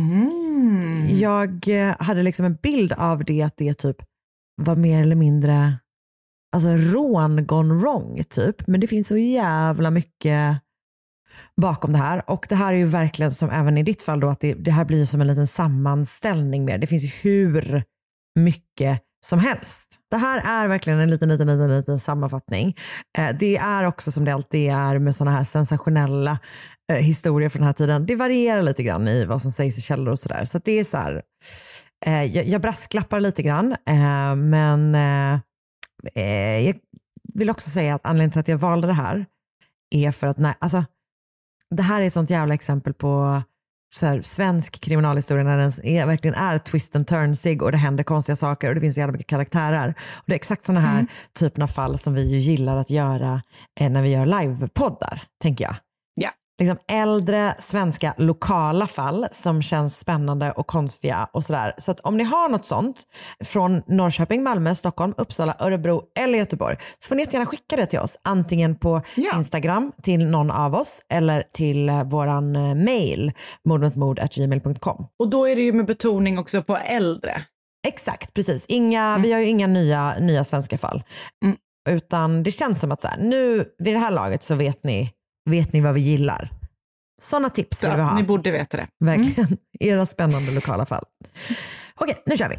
Jag hade liksom en bild av det, att det typ var mer eller mindre alltså rån gone wrong typ. Men det finns så jävla mycket bakom det här. Och det här är ju verkligen som även i ditt fall då, att det här blir som en liten sammanställning med. Det finns ju hur mycket som helst. Det här är verkligen en liten sammanfattning. Det är också som det alltid är med såna här sensationella historier från den här tiden. Det varierar lite grann i vad som sägs i källor och sådär. Så att det är så här, jag brasklappar lite grann, men jag vill också säga att anledningen till att jag valde det här är för att alltså, det här är ett sånt jävla exempel på så här, svensk kriminalhistoria när den verkligen är twist and turn-sig och det händer konstiga saker och det finns så jävla mycket karaktärer. Och det är exakt sådana här typen av fall som vi ju gillar att göra när vi gör livepoddar, tänker jag. Ja. Liksom äldre svenska lokala fall som känns spännande och konstiga och sådär. Så att om ni har något sånt från Norrköping, Malmö, Stockholm, Uppsala, Örebro eller Göteborg, så får ni gärna skicka det till oss. Antingen på Instagram till någon av oss eller till våran mail mordensmord@gmail.com. Och då är det ju med betoning också på äldre. Exakt, precis. Vi har ju inga nya svenska fall. Utan det känns som att så här, nu vid det här laget så vet ni vad vi gillar. Sådana tips vill vi ha. Ni borde veta det. Verkligen. Era spännande lokala fall. Okej, nu kör vi.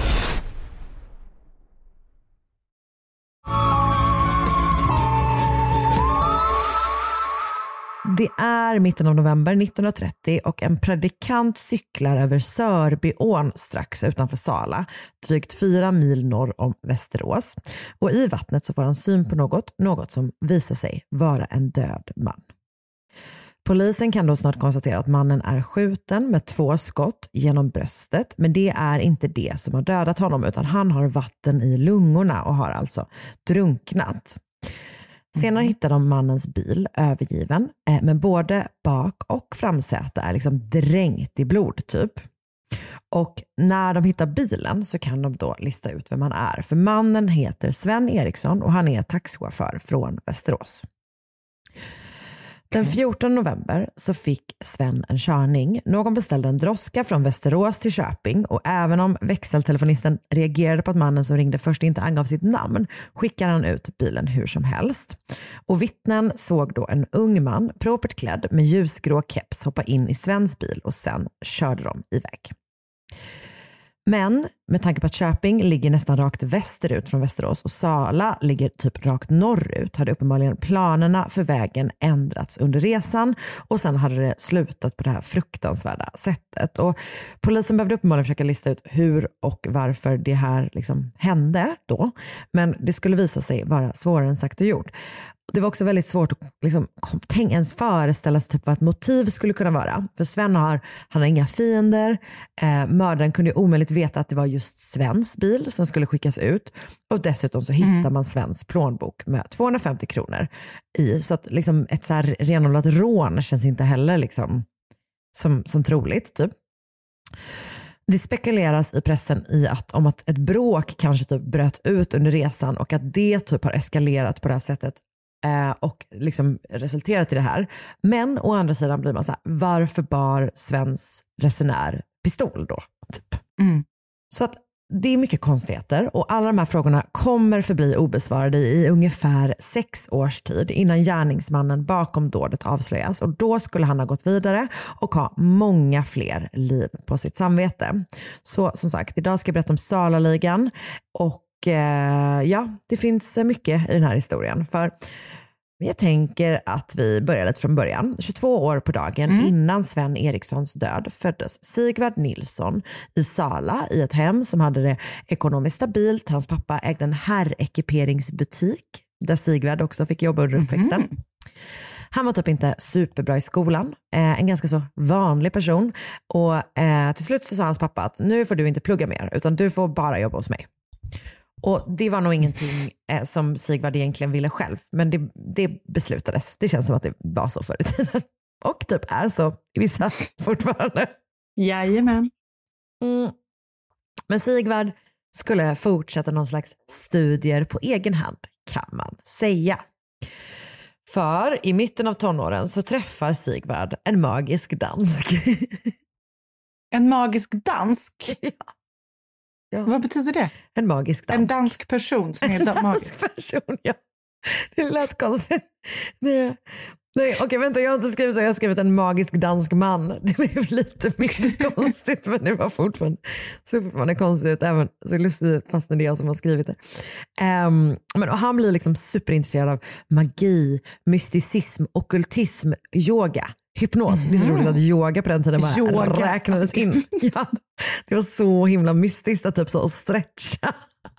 Det är mitten av november 1930 och en predikant cyklar över Sörbyån strax utanför Sala, drygt 4 mil norr om Västerås. Och i vattnet så får han syn på något som visar sig vara en död man. Polisen kan då snart konstatera att mannen är skjuten med 2 skott genom bröstet, men det är inte det som har dödat honom, utan han har vatten i lungorna och har alltså drunknat. Senare hittar de mannens bil övergiven, men både bak- och framsäte är liksom dränkt i blod typ. Och när de hittar bilen så kan de då lista ut vem han är. För mannen heter Sven Eriksson och han är taxichaufför från Västerås. Den 14 november så fick Sven en körning. Någon beställde en droska från Västerås till Köping och även om växeltelefonisten reagerade på att mannen som ringde först inte angav sitt namn skickade han ut bilen hur som helst. Och vittnen såg då en ung man, propert klädd med ljusgrå keps, hoppa in i Svens bil och sen körde de iväg. Men med tanke på att Köping ligger nästan rakt västerut från Västerås och Sala ligger typ rakt norrut, hade uppenbarligen planerna för vägen ändrats under resan och sen hade det slutat på det här fruktansvärda sättet. Och polisen behövde uppenbarligen försöka lista ut hur och varför det här liksom hände då, men det skulle visa sig vara svårare än sagt och gjort. Det var också väldigt svårt att liksom, ens föreställa sig typ vad ett motiv skulle kunna vara. För Sven han har inga fiender. Mördaren kunde ju omöjligt veta att det var just Svens bil som skulle skickas ut. Och dessutom så hittar man Svens plånbok med 250 kronor i. Så att liksom, ett så här renodlat rån känns inte heller liksom, som troligt typ. Det spekuleras i pressen om att ett bråk kanske typ bröt ut under resan och att det typ har eskalerat på det här sättet. Och liksom resulterat i det här. Men å andra sidan blir man så här, varför bar Svens resenär pistol då? Typ. Så att det är mycket konstigheter och alla de här frågorna kommer förbli obesvarade i ungefär 6 års tid innan gärningsmannen bakom dådet avslöjas, och då skulle han ha gått vidare och ha många fler liv på sitt samvete. Så som sagt, idag ska jag berätta om Salaligan och det finns mycket i den här historien. För jag tänker att vi börjar lite från början. 22 år på dagen innan Sven Erikssons död föddes Sigvard Nilsson i Sala i ett hem som hade det ekonomiskt stabilt. Hans pappa ägde en herrekiperingsbutik där Sigvard också fick jobba under uppväxten. Han var typ inte superbra i skolan, en ganska så vanlig person, och till slut så sa hans pappa att nu får du inte plugga mer utan du får bara jobba hos mig. Och det var nog ingenting som Sigvard egentligen ville själv. Men det beslutades. Det känns som att det var så förr i tiden. Och typ är så i vissa fortfarande. Jajamän. Men Sigvard skulle fortsätta någon slags studier på egen hand, kan man säga. För i mitten av tonåren så träffar Sigvard en magisk dansk. En magisk dansk? Ja. Vad betyder det? En magisk dansk. En dansk person som är magisk. Person, ja. Det lät konstigt. Nej, okej, vänta, jag har inte skrivit så. Jag har skrivit en magisk dansk man. Det blev lite mer konstigt, men det var fortfarande konstigt. Även så lustigt, fast det är jag som har skrivit det. Men han blir liksom superintresserad av magi, mysticism, ockultism, yoga, hypnos. Det är så roligt att yoga på den tiden bara räknades in. Ja, det var så himla mystiskt att typ så stretcha.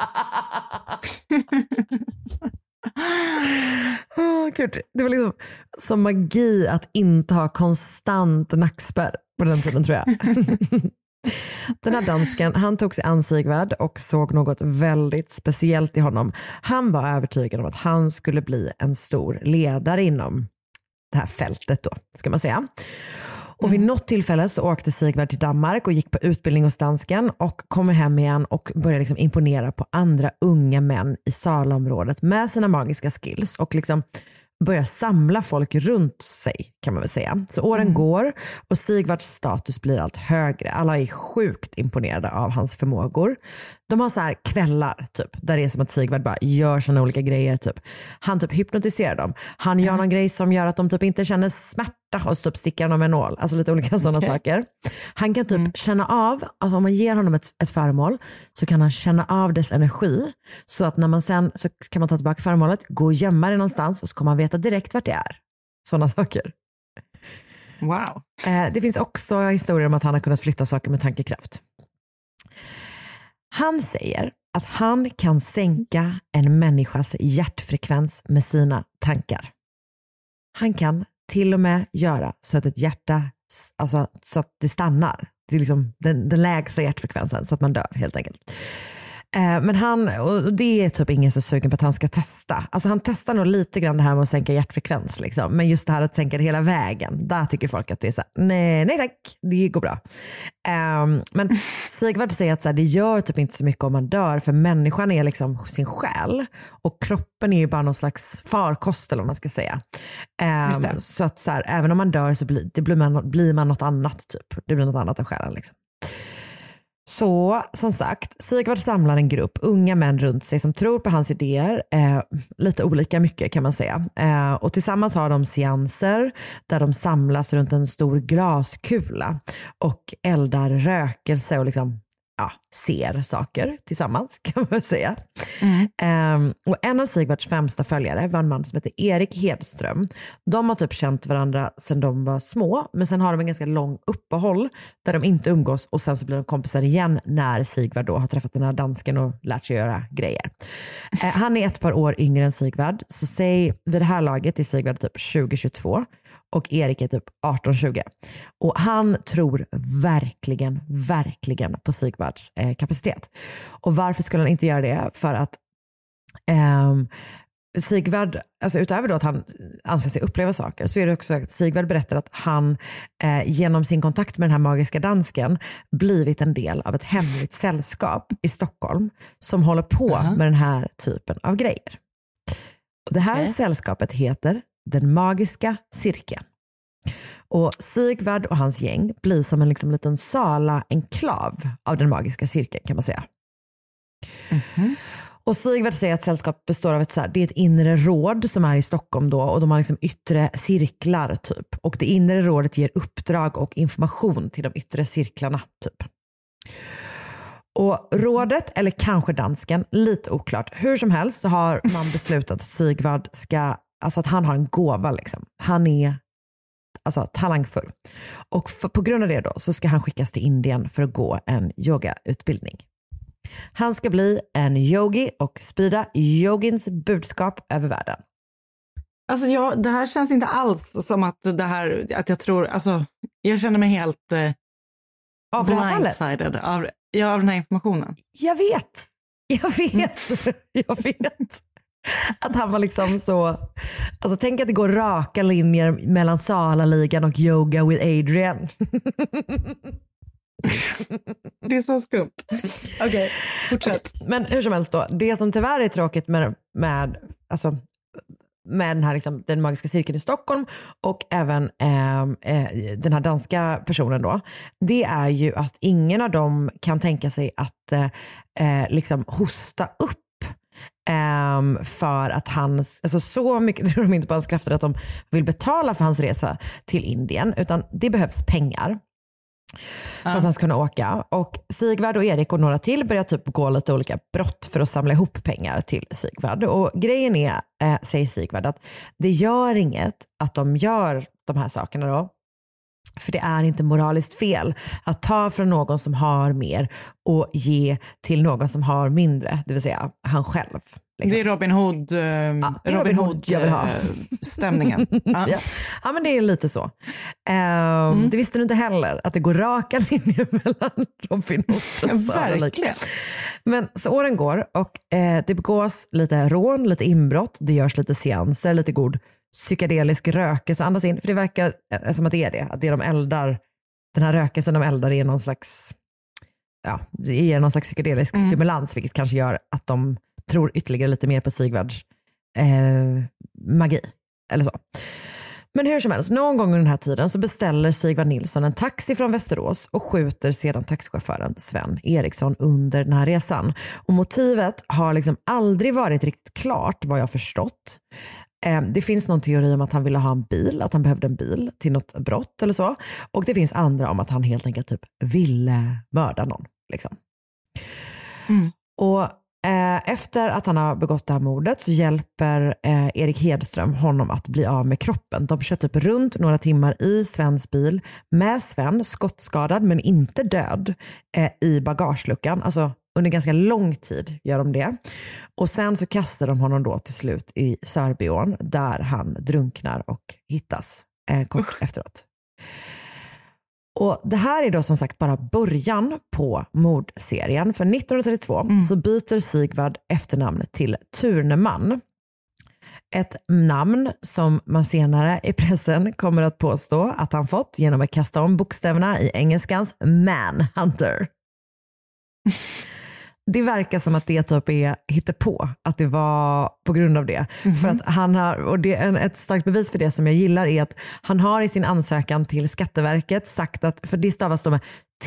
Gud, det var liksom som magi att inte ha konstant nackspärr på den tiden, tror jag. Den här dansken, han tog sig an Sigvard och såg något väldigt speciellt i honom. Han var övertygad om att han skulle bli en stor ledare inom det här fältet då, ska man säga. Och vid något tillfälle så åkte Sigvard till Danmark och gick på utbildning hos dansken och kom hem igen och började liksom imponera på andra unga män i Salaområdet med sina magiska skills och liksom börja samla folk runt sig, kan man väl säga. Så åren går och Sigvards status blir allt högre. Alla är sjukt imponerade av hans förmågor. De har så här kvällar typ, där det är som att Sigvard bara gör såna olika grejer typ. Han typ hypnotiserar dem. Han gör någon grej som gör att de typ inte känner smärta och så typ stickar dem med en nål. Alltså lite olika sådana saker. Han kan typ känna av, alltså om man ger honom ett föremål så kan han känna av dess energi. Så att när man sen så kan man ta tillbaka föremålet, gå och gömma det någonstans och så kommer man veta direkt vart det är. Sådana saker. Wow. Det finns också historier om att han har kunnat flytta saker med tankekraft. Han säger att han kan sänka en människas hjärtfrekvens med sina tankar. Han kan till och med göra så att ett hjärta, alltså så att det stannar. Det är liksom den lägsta hjärtfrekvensen så att man dör helt enkelt. Men och det är typ ingen så sugen på att han ska testa. Alltså han testar nog lite grann det här med att sänka hjärtfrekvens liksom. Men just det här att sänka det hela vägen, där tycker folk att det är så här, nej tack, det går bra. Men Sigvard säger att så här, det gör typ inte så mycket om man dör, för människan är liksom sin själ och kroppen är ju bara någon slags farkost eller vad man ska säga. Så att så här, även om man dör så blir man något annat typ. Det blir något annat av själen liksom. Så som sagt, Sigvard samlar en grupp unga män runt sig som tror på hans idéer, lite olika mycket kan man säga. Och tillsammans har de seanser där de samlas runt en stor glaskula och eldar rökelse och liksom ser saker tillsammans, kan man väl säga. Och en av Sigvards främsta följare var en man som heter Erik Hedström. De har typ känt varandra sedan de var små, men sen har de en ganska lång uppehåll där de inte umgås och sen så blir de kompisar igen när Sigvard då har träffat den här dansken och lärt sig göra grejer. Han är ett par år yngre än Sigvard, så säg vid det här laget är Sigvard typ 20-22 och Erik är typ 18-20. Och han tror verkligen på Sigvards kapacitet. Och varför skulle han inte göra det? För att Sigvard, alltså utöver då att han anser sig uppleva saker, så är det också att Sigvard berättar att han genom sin kontakt med den här magiska dansken blivit en del av ett hemligt sällskap i Stockholm som håller på med den här typen av grejer. Och det här sällskapet heter Den magiska cirkeln. Och Sigvard och hans gäng blir som en liksom liten Sala-enklav av den magiska cirkeln, kan man säga. Och Sigvard säger att sällskapet består av det är ett inre råd som är i Stockholm då, och de har liksom yttre cirklar typ. Och det inre rådet ger uppdrag och information till de yttre cirklarna typ. Och rådet, eller kanske dansken, lite oklart. Hur som helst så har man beslutat att Sigvard ska, alltså att han har en gåva liksom. Han är alltså talangfull. Och på grund av det då så ska han skickas till Indien för att gå en yogautbildning. Han ska bli en yogi och sprida yogins budskap över världen. Alltså det här känns inte alls som att det här, att jag tror, alltså jag känner mig helt blindsided av den här informationen. Jag vet. Jag vet. Att han var liksom så, alltså tänk att det går raka linjer mellan Salaligan och Yoga with Adrian. Det är så skumt. Okej, fortsätt. Men hur som helst då, det som tyvärr är tråkigt med den här liksom, den magiska cirkeln i Stockholm och även den här danska personen då, det är ju att ingen av dem kan tänka sig att liksom hosta upp för att han, alltså så mycket tror de inte på hans krafter att de vill betala för hans resa till Indien, utan det behövs pengar för att han ska kunna åka. Och Sigvard och Erik och några till börjar typ gå lite olika brott för att samla ihop pengar till Sigvard. Och grejen är, säger Sigvard, att det gör inget att de gör de här sakerna då. För det är inte moraliskt fel att ta från någon som har mer och ge till någon som har mindre, det vill säga han själv. Liksom. Det är Robin Hood, Robin Hood jag vill ha. Stämningen. Ja, men det är lite så. Det visste du inte heller, att det går raka linjer mellan Robin Hood och verkligen. Men så åren går och det begås lite rån, lite inbrott, det görs lite seanser, lite god psykedelisk rökelse andas in, för det verkar som att det är det. Att det de eldar, den här rökelsen de eldar är någon slags, ja, det ger någon slags psykedelisk stimulans, vilket kanske gör att de tror ytterligare lite mer på Sigvards magi eller så. Men hur som helst, någon gång under den här tiden så beställer Sigvard Nilsson en taxi från Västerås och skjuter sedan taxichauffören Sven Eriksson under den här resan. Och motivet har liksom aldrig varit riktigt klart, vad jag förstått. Det finns någon teori om att han ville ha en bil, att han behövde en bil till något brott eller så. Och det finns andra om att han helt enkelt typ ville mörda någon. Liksom. Och efter att han har begått det här mordet så hjälper Erik Hedström honom att bli av med kroppen. De kör typ runt några timmar i Svens bil med Sven, skottskadad men inte död, i bagageluckan. Alltså under ganska lång tid gör de det. Och sen så kastar de honom då till slut i Sörbyån där han drunknar och hittas kort efteråt. Och det här är då som sagt bara början på mordserien. För 1932 så byter Sigvard efternamn till Turneman. Ett namn som man senare i pressen kommer att påstå att han fått genom att kasta om bokstäverna i engelskans Manhunter. Det verkar som att det typ är hittepå, att det var på grund av det. För att han har, och det är ett starkt bevis för det som jag gillar, är att han har i sin ansökan till Skatteverket sagt att, för det stavas då med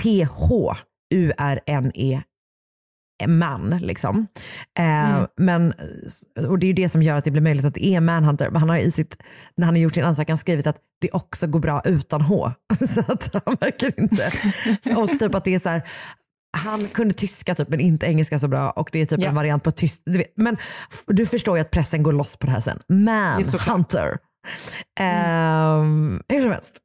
THURNE man liksom. Men, och det är ju det som gör att det blir möjligt att det är Manhunter. Han har när han har gjort sin ansökan skrivit att det också går bra utan H. Så att han verkar inte. Och typ att det är så här, han kunde tyska typ, men inte engelska så bra, och det är typ en variant på tyst. Men du förstår ju att pressen går loss på det här sen. Manhunter. Hur som helst.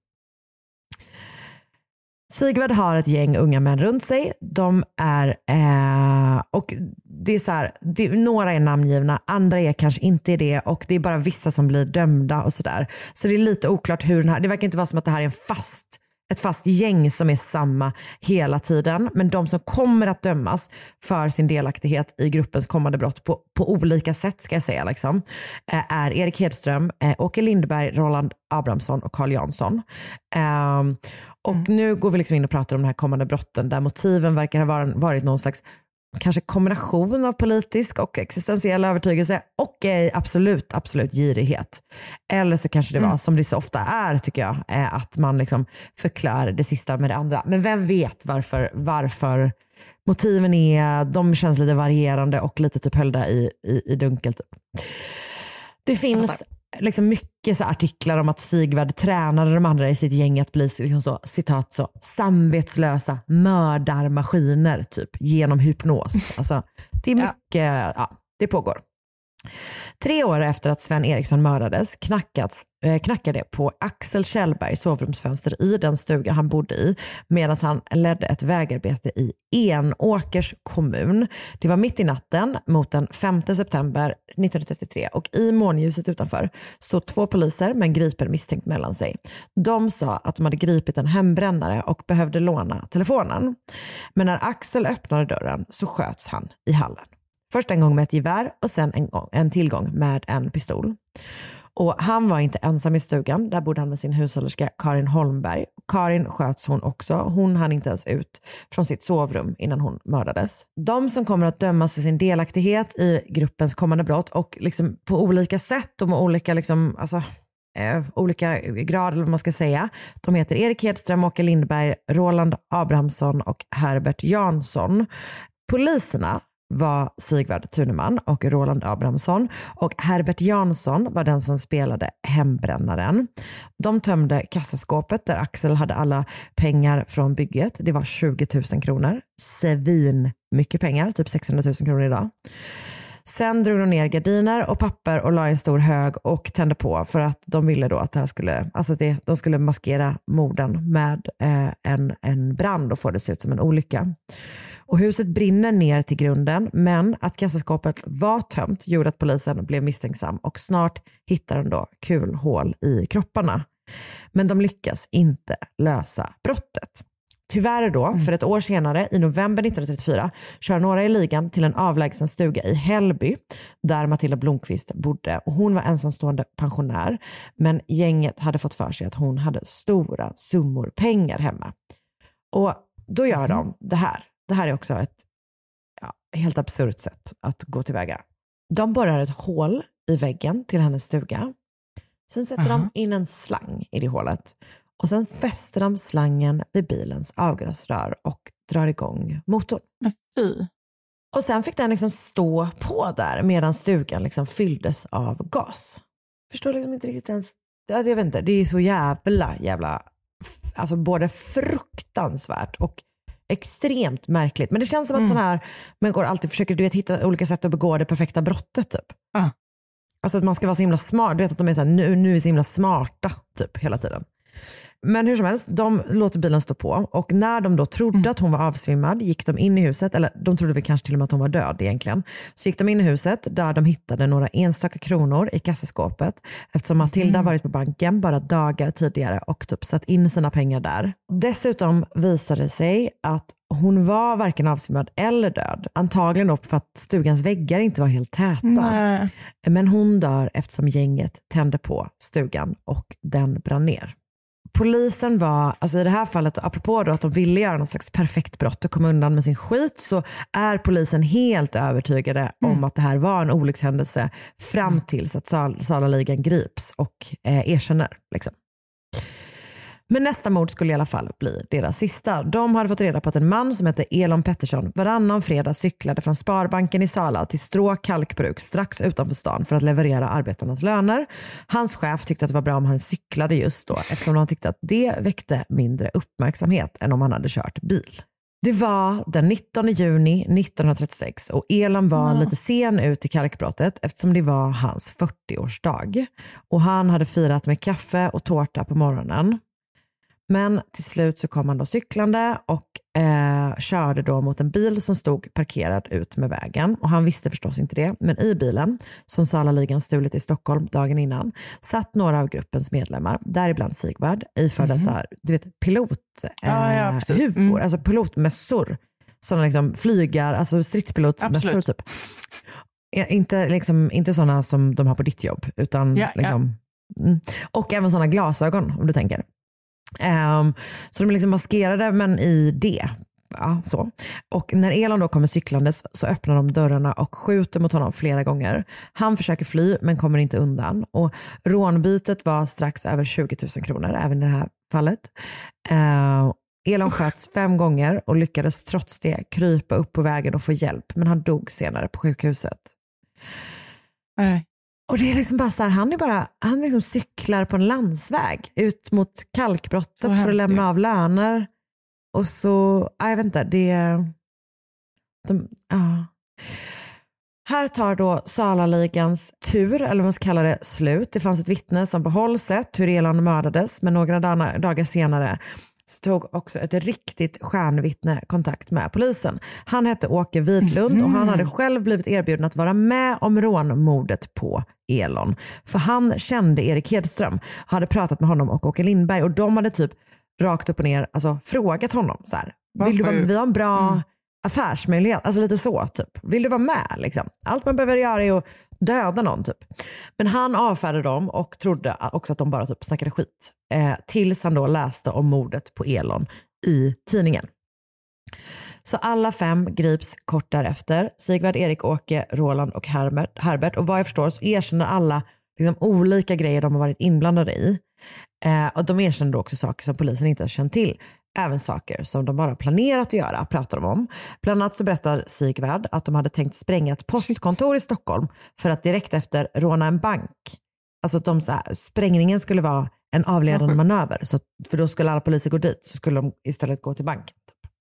Sigvard har ett gäng unga män runt sig. De är och det är så här, några är namngivna, andra är kanske inte det, och det är bara vissa som blir dömda och sådär. Så det är lite oklart hur den här, det verkar inte vara som att det här är ett fast gäng som är samma hela tiden, men de som kommer att dömas för sin delaktighet i gruppens kommande brott på olika sätt, ska jag säga liksom, är Erik Hedström, Åke Lindberg, Roland Abrahamsson och Carl Jansson. Och nu går vi liksom in och pratar om de här kommande brotten där motiven verkar ha varit någon slags kanske kombination av politisk och existentiell övertygelse och absolut girighet. Eller så kanske det var, som det så ofta är tycker jag, att man liksom förklarar det sista med det andra. Men vem vet varför motiven är, de känns lite varierande och lite typ höljda i dunkel typ. Det finns liksom mycket så artiklar om att Sigvard tränade de andra i sitt gäng att bli liksom så, citat så, samvetslösa mördarmaskiner typ genom hypnos. Alltså det är mycket, det pågår. 3 år efter att Sven Eriksson mördades knackade på Axel Kjellbergs sovrumsfönster i den stuga han bodde i medan han ledde ett vägarbete i Enåkers kommun. Det var mitt i natten mot den 5 september 1933 och i månljuset utanför stod 2 poliser med en gripen misstänkt mellan sig. De sa att de hade gripit en hembrännare och behövde låna telefonen. Men när Axel öppnade dörren så sköts han i hallen. Först en gång med ett gevär och sen en tillgång med en pistol. Och han var inte ensam i stugan. Där bodde han med sin hushållerska Karin Holmberg. Karin sköts hon också. Hon hann inte ens ut från sitt sovrum innan hon mördades. De som kommer att dömas för sin delaktighet i gruppens kommande brott och liksom på olika sätt och med olika liksom, alltså, olika grader eller vad man ska säga. De heter Erik Hedström, Åke Lindberg, Roland Abrahamsson och Herbert Jansson. Poliserna var Sigvard Thuneman och Roland Abrahamsson, och Herbert Jansson var den som spelade hembrännaren. De tömde kassaskåpet där Axel hade alla pengar från bygget. Det var 20 000 kronor. Svin mycket pengar, typ 600 000 kronor idag. Sen drog de ner gardiner och papper och la en stor hög och tände på, för att de ville då att det här skulle, alltså de skulle maskera morden med en brand och få det se ut som en olycka. Och huset brinner ner till grunden, men att kassaskåpet var tömt gjorde att polisen blev misstänksam och snart hittade de då kulhål i kropparna. Men de lyckas inte lösa brottet. Tyvärr då, för ett år senare, i november 1934, kör några i ligan till en avlägsen stuga i Hällby där Matilda Blomqvist bodde. Och hon var ensamstående pensionär, men gänget hade fått för sig att hon hade stora summor pengar hemma. Och då gör de det här. Det här är också ett helt absurt sätt att gå tillväga. De borrar ett hål i väggen till hennes stuga. Sen sätter de in en slang i det hålet. Och sen fäster de slangen vid bilens avgasrör och drar igång motorn. Men fy. Och sen fick den liksom stå på där medan stugan liksom fylldes av gas. Förstår liksom inte riktigt ens. Jag vet inte, det är så jävla alltså både fruktansvärt och extremt märkligt. Men det känns som att sån här människor alltid försöker hitta olika sätt att begå det perfekta brottet typ. Alltså att man ska vara så himla smart. Du vet att de är så här, nu är vi så himla smarta typ hela tiden. Men hur som helst, de låter bilen stå på. Och när de då trodde att hon var avsvimmad gick de in i huset. Eller de trodde väl kanske till och med att hon var död egentligen. Så gick de in i huset där de hittade några enstaka kronor i kassaskåpet. Eftersom Matilda varit på banken bara dagar tidigare och typ satt in sina pengar där. Dessutom visade det sig att hon var varken avsvimmad eller död. Antagligen då för att stugans väggar inte var helt täta. Nej. Men hon dör eftersom gänget tände på stugan och den brann ner. Polisen var, alltså i det här fallet, apropå då att de ville göra någon slags perfekt brott och komma undan med sin skit, så är polisen helt övertygade om att det här var en olyckshändelse fram tills att Salaligan grips och erkänner liksom. Men nästa mord skulle i alla fall bli deras sista. De hade fått reda på att en man som hette Elon Pettersson varannan fredag cyklade från Sparbanken i Sala till Strå kalkbruk strax utanför stan för att leverera arbetarnas löner. Hans chef tyckte att det var bra om han cyklade just då, eftersom han tyckte att det väckte mindre uppmärksamhet än om han hade kört bil. Det var den 19 juni 1936 och Elon var lite sen ut i kalkbrottet eftersom det var hans 40-årsdag. Och han hade firat med kaffe och tårta på morgonen. Men till slut så kom han då cyklande och körde då mot en bil som stod parkerad ut med vägen. Och han visste förstås inte det. Men i bilen, som Salaligan stulit i Stockholm dagen innan, satt några av gruppens medlemmar, däribland Sigvard, iförda så här, du vet, pilothuvor, alltså pilotmössor. Som liksom flygar, alltså stridspilotmössor typ. Inte sådana som de har på ditt jobb, utan och även sådana glasögon om du tänker. Så de är liksom maskerade men i det. Ja, så. Och när Elon då kommer cyklandes så öppnar de dörrarna och skjuter mot honom flera gånger. Han försöker fly men kommer inte undan. Och rånbytet var strax över 20 000 kronor även i det här fallet. Elon sköts 5 gånger och lyckades trots det krypa upp på vägen och få hjälp. Men han dog senare på sjukhuset. Och det är liksom bara så här, han liksom cyklar på en landsväg ut mot kalkbrottet för att lämna av löner. Och så, jag vet inte, Här tar då Salaligans tur, eller vad man ska kalla det, slut. Det fanns ett vittne som på håll sett hur Elon mördades, men några dagar senare så tog också ett riktigt stjärnvittne kontakt med polisen. Han hette Åke Widlund och han hade själv blivit erbjuden att vara med om rånmordet på Elon. För han kände Erik Hedström, hade pratat med honom och Åke Lindberg och de hade typ rakt upp och ner alltså frågat honom så här. Vill du vara en bra affärsmöjlighet. Alltså lite så typ. Vill du vara med liksom? Allt man behöver göra är att döda någon typ. Men han avfärdade dem och trodde också att de bara typ snackade skit. Tills han då läste om mordet på Elon i tidningen. Så alla 5 grips kort därefter. Sigvard, Erik, Åke, Roland och Herbert. Och vad jag förstår så erkänner alla liksom olika grejer de har varit inblandade i. Och de erkänner också saker som polisen inte har känt till. Även saker som de bara planerat att göra, pratar de om. Bland annat så berättar Sigvard att de hade tänkt spränga ett postkontor i Stockholm för att direkt efter råna en bank. Alltså att sprängningen skulle vara en avledande manöver. Så för då skulle alla poliser gå dit, så skulle de istället gå till banken.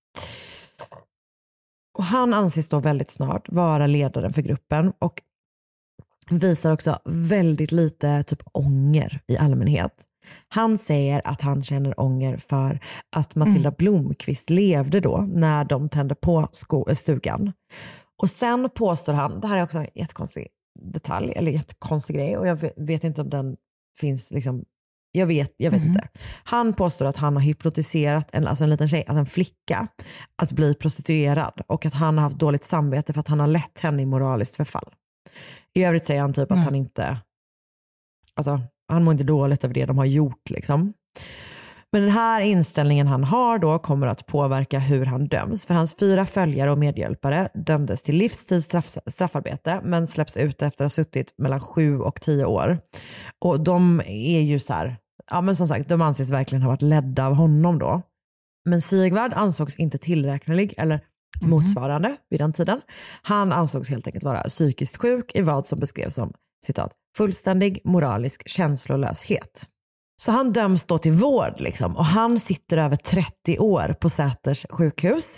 Och han anses då väldigt snart vara ledaren för gruppen och visar också väldigt lite typ ånger i allmänhet. Han säger att han känner ånger för att Matilda Blomqvist levde då när de tände på stugan. Och sen påstår han, det här är också en jättekonstig detalj eller jättekonstig grej och jag vet inte om den finns liksom, jag vet inte. Han påstår att han har hypnotiserat en liten tjej, alltså en flicka, att bli prostituerad och att han har haft dåligt samvete för att han har lett henne i moraliskt förfall. I övrigt säger han typ att han inte, alltså han mår inte dåligt över det de har gjort liksom. Men den här inställningen han har då kommer att påverka hur han döms. För hans 4 följare och medhjälpare dömdes till livstids straffarbete men släpps ut efter att ha suttit mellan 7 och 10 år. Och de är ju så här, ja men som sagt, de anses verkligen ha varit ledda av honom då. Men Sigvard ansågs inte tillräknelig eller motsvarande vid den tiden. Han ansågs helt enkelt vara psykiskt sjuk i vad som beskrevs som, citat, fullständig moralisk känslolöshet. Så han döms då till vård liksom, och han sitter över 30 år på Säters sjukhus.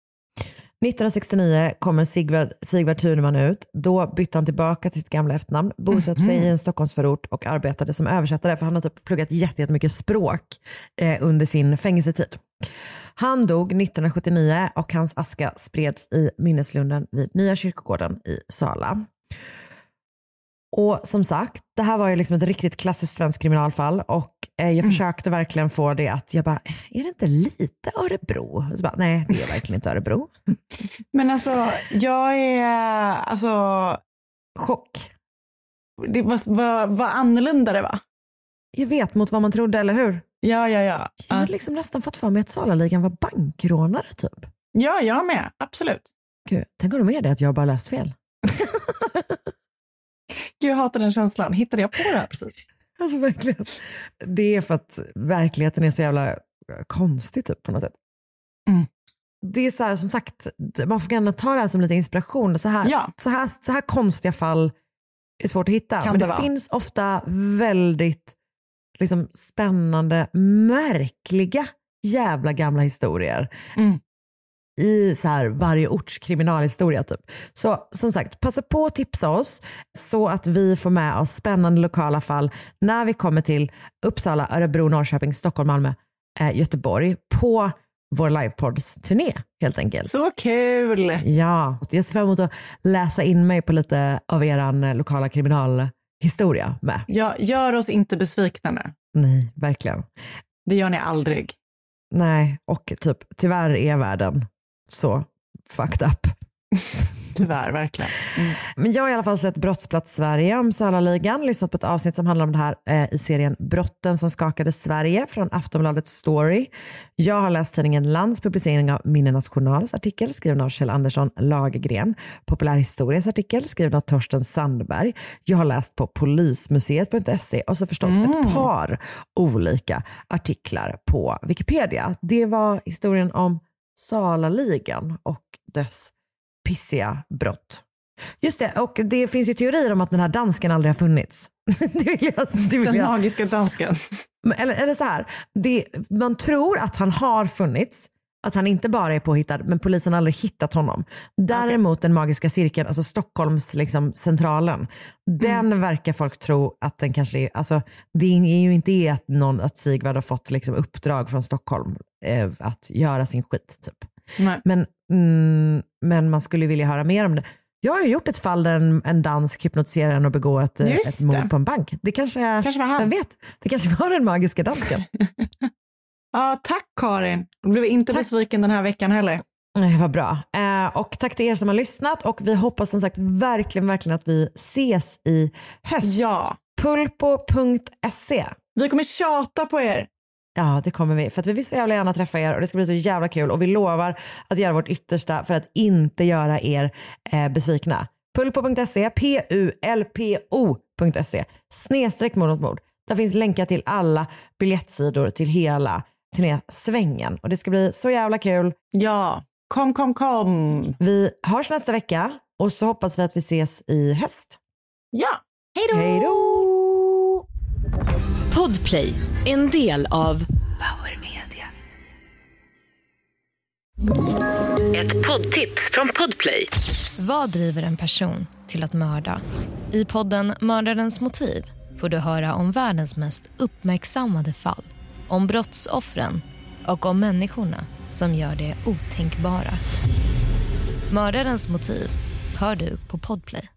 1969 kommer Sigvard Thunman ut. Då bytte han tillbaka till sitt gamla efternamn, bosatte sig i en Stockholmsförort och arbetade som översättare, för han har typ pluggat jättemycket språk under sin fängelsetid. Han dog 1979 och hans aska spreds i minneslunden vid Nya kyrkogården i Sala. Och som sagt, det här var ju liksom ett riktigt klassiskt svenskt kriminalfall och jag försökte verkligen få det att jag bara, är det inte lite Örebro? Och så bara, nej, det är verkligen inte Örebro. Men alltså, jag är chock. Det var annorlunda det va? Jag vet, mot vad man trodde, eller hur? Ja. Jag har liksom nästan fått för mig att Salaligan var bankrånare typ. Ja, jag med, absolut. Gud, tänk om de är det att jag bara läst fel. Jag hatar den känslan. Hittade jag på det här precis? Alltså verkligen. Det är för att verkligheten är så jävla konstig typ på något sätt. Det är så här, som sagt, man får gärna ta det här som lite inspiration. Så här konstiga fall är svårt att hitta. Men det finns ofta väldigt liksom spännande, märkliga jävla gamla historier. I så här varje orts kriminalhistoria typ. Så som sagt, passa på att tipsa oss så att vi får med oss spännande lokala fall när vi kommer till Uppsala, Örebro, Norrköping, Stockholm, Malmö, Göteborg på vår livepodds-turné helt enkelt. Så kul! Ja, jag ser fram emot att läsa in mig på lite av eran lokala kriminalhistoria med. Ja, gör oss inte besvikna nu. Nej, verkligen. Det gör ni aldrig. Nej, och typ tyvärr är världen så fucked up. Tyvärr, verkligen. Men jag har i alla fall sett Brottsplats Sverige om Salaligan, lyssnat på ett avsnitt som handlar om det här i serien Brotten som skakade Sverige från Aftonbladets Story. Jag har läst tidningen Lands publicering av Minnenas Journals artikel skriven av Kjell Andersson Lagergren, Populärhistorias artikel skriven av Torsten Sandberg. Jag har läst på polismuseet.se och så förstås ett par olika artiklar på Wikipedia. Det var historien om Salaligan och dess pissiga brott. Just det, och det finns ju teorier om att den här dansken aldrig har funnits. Den magiska dansken. Eller så här, man tror att han har funnits, att han inte bara är påhittad, men polisen har aldrig hittat honom. Däremot den magiska cirkeln, alltså Stockholms liksom centralen, den verkar folk tro att den kanske är, alltså det är ju inte att Sigvard har fått liksom uppdrag från Stockholm att göra sin skit typ. Nej. Men man skulle vilja höra mer om det. Jag har ju gjort ett fall där en dansk hypnotiserar en och begår ett mord på en bank. Det kanske var han. Vem vet? Det kanske var den magiska dansken. Ja, tack Karin. Du blev inte besviken den här veckan heller. Nej, vad bra. Och tack till er som har lyssnat. Och vi hoppas som sagt verkligen att vi ses i höst. Ja. Pulpo.se. Vi kommer tjata på er. Ja, det kommer vi. För att vi vill så jävla gärna träffa er och det ska bli så jävla kul. Och vi lovar att göra vårt yttersta för att inte göra er besvikna. Pulpo.se, pulpo.se /mord. Där finns länkar till alla biljettsidor till hela turnésvängen. Och det ska bli så jävla kul. Ja, kom. Vi hörs nästa vecka och så hoppas vi att vi ses i höst. Ja, hej då! Podplay, en del av Power Media. Ett poddtips från Podplay. Vad driver en person till att mörda? I podden Mördarens motiv får du höra om världens mest uppmärksammade fall. Om brottsoffren och om människorna som gör det otänkbara. Mördarens motiv hör du på Podplay.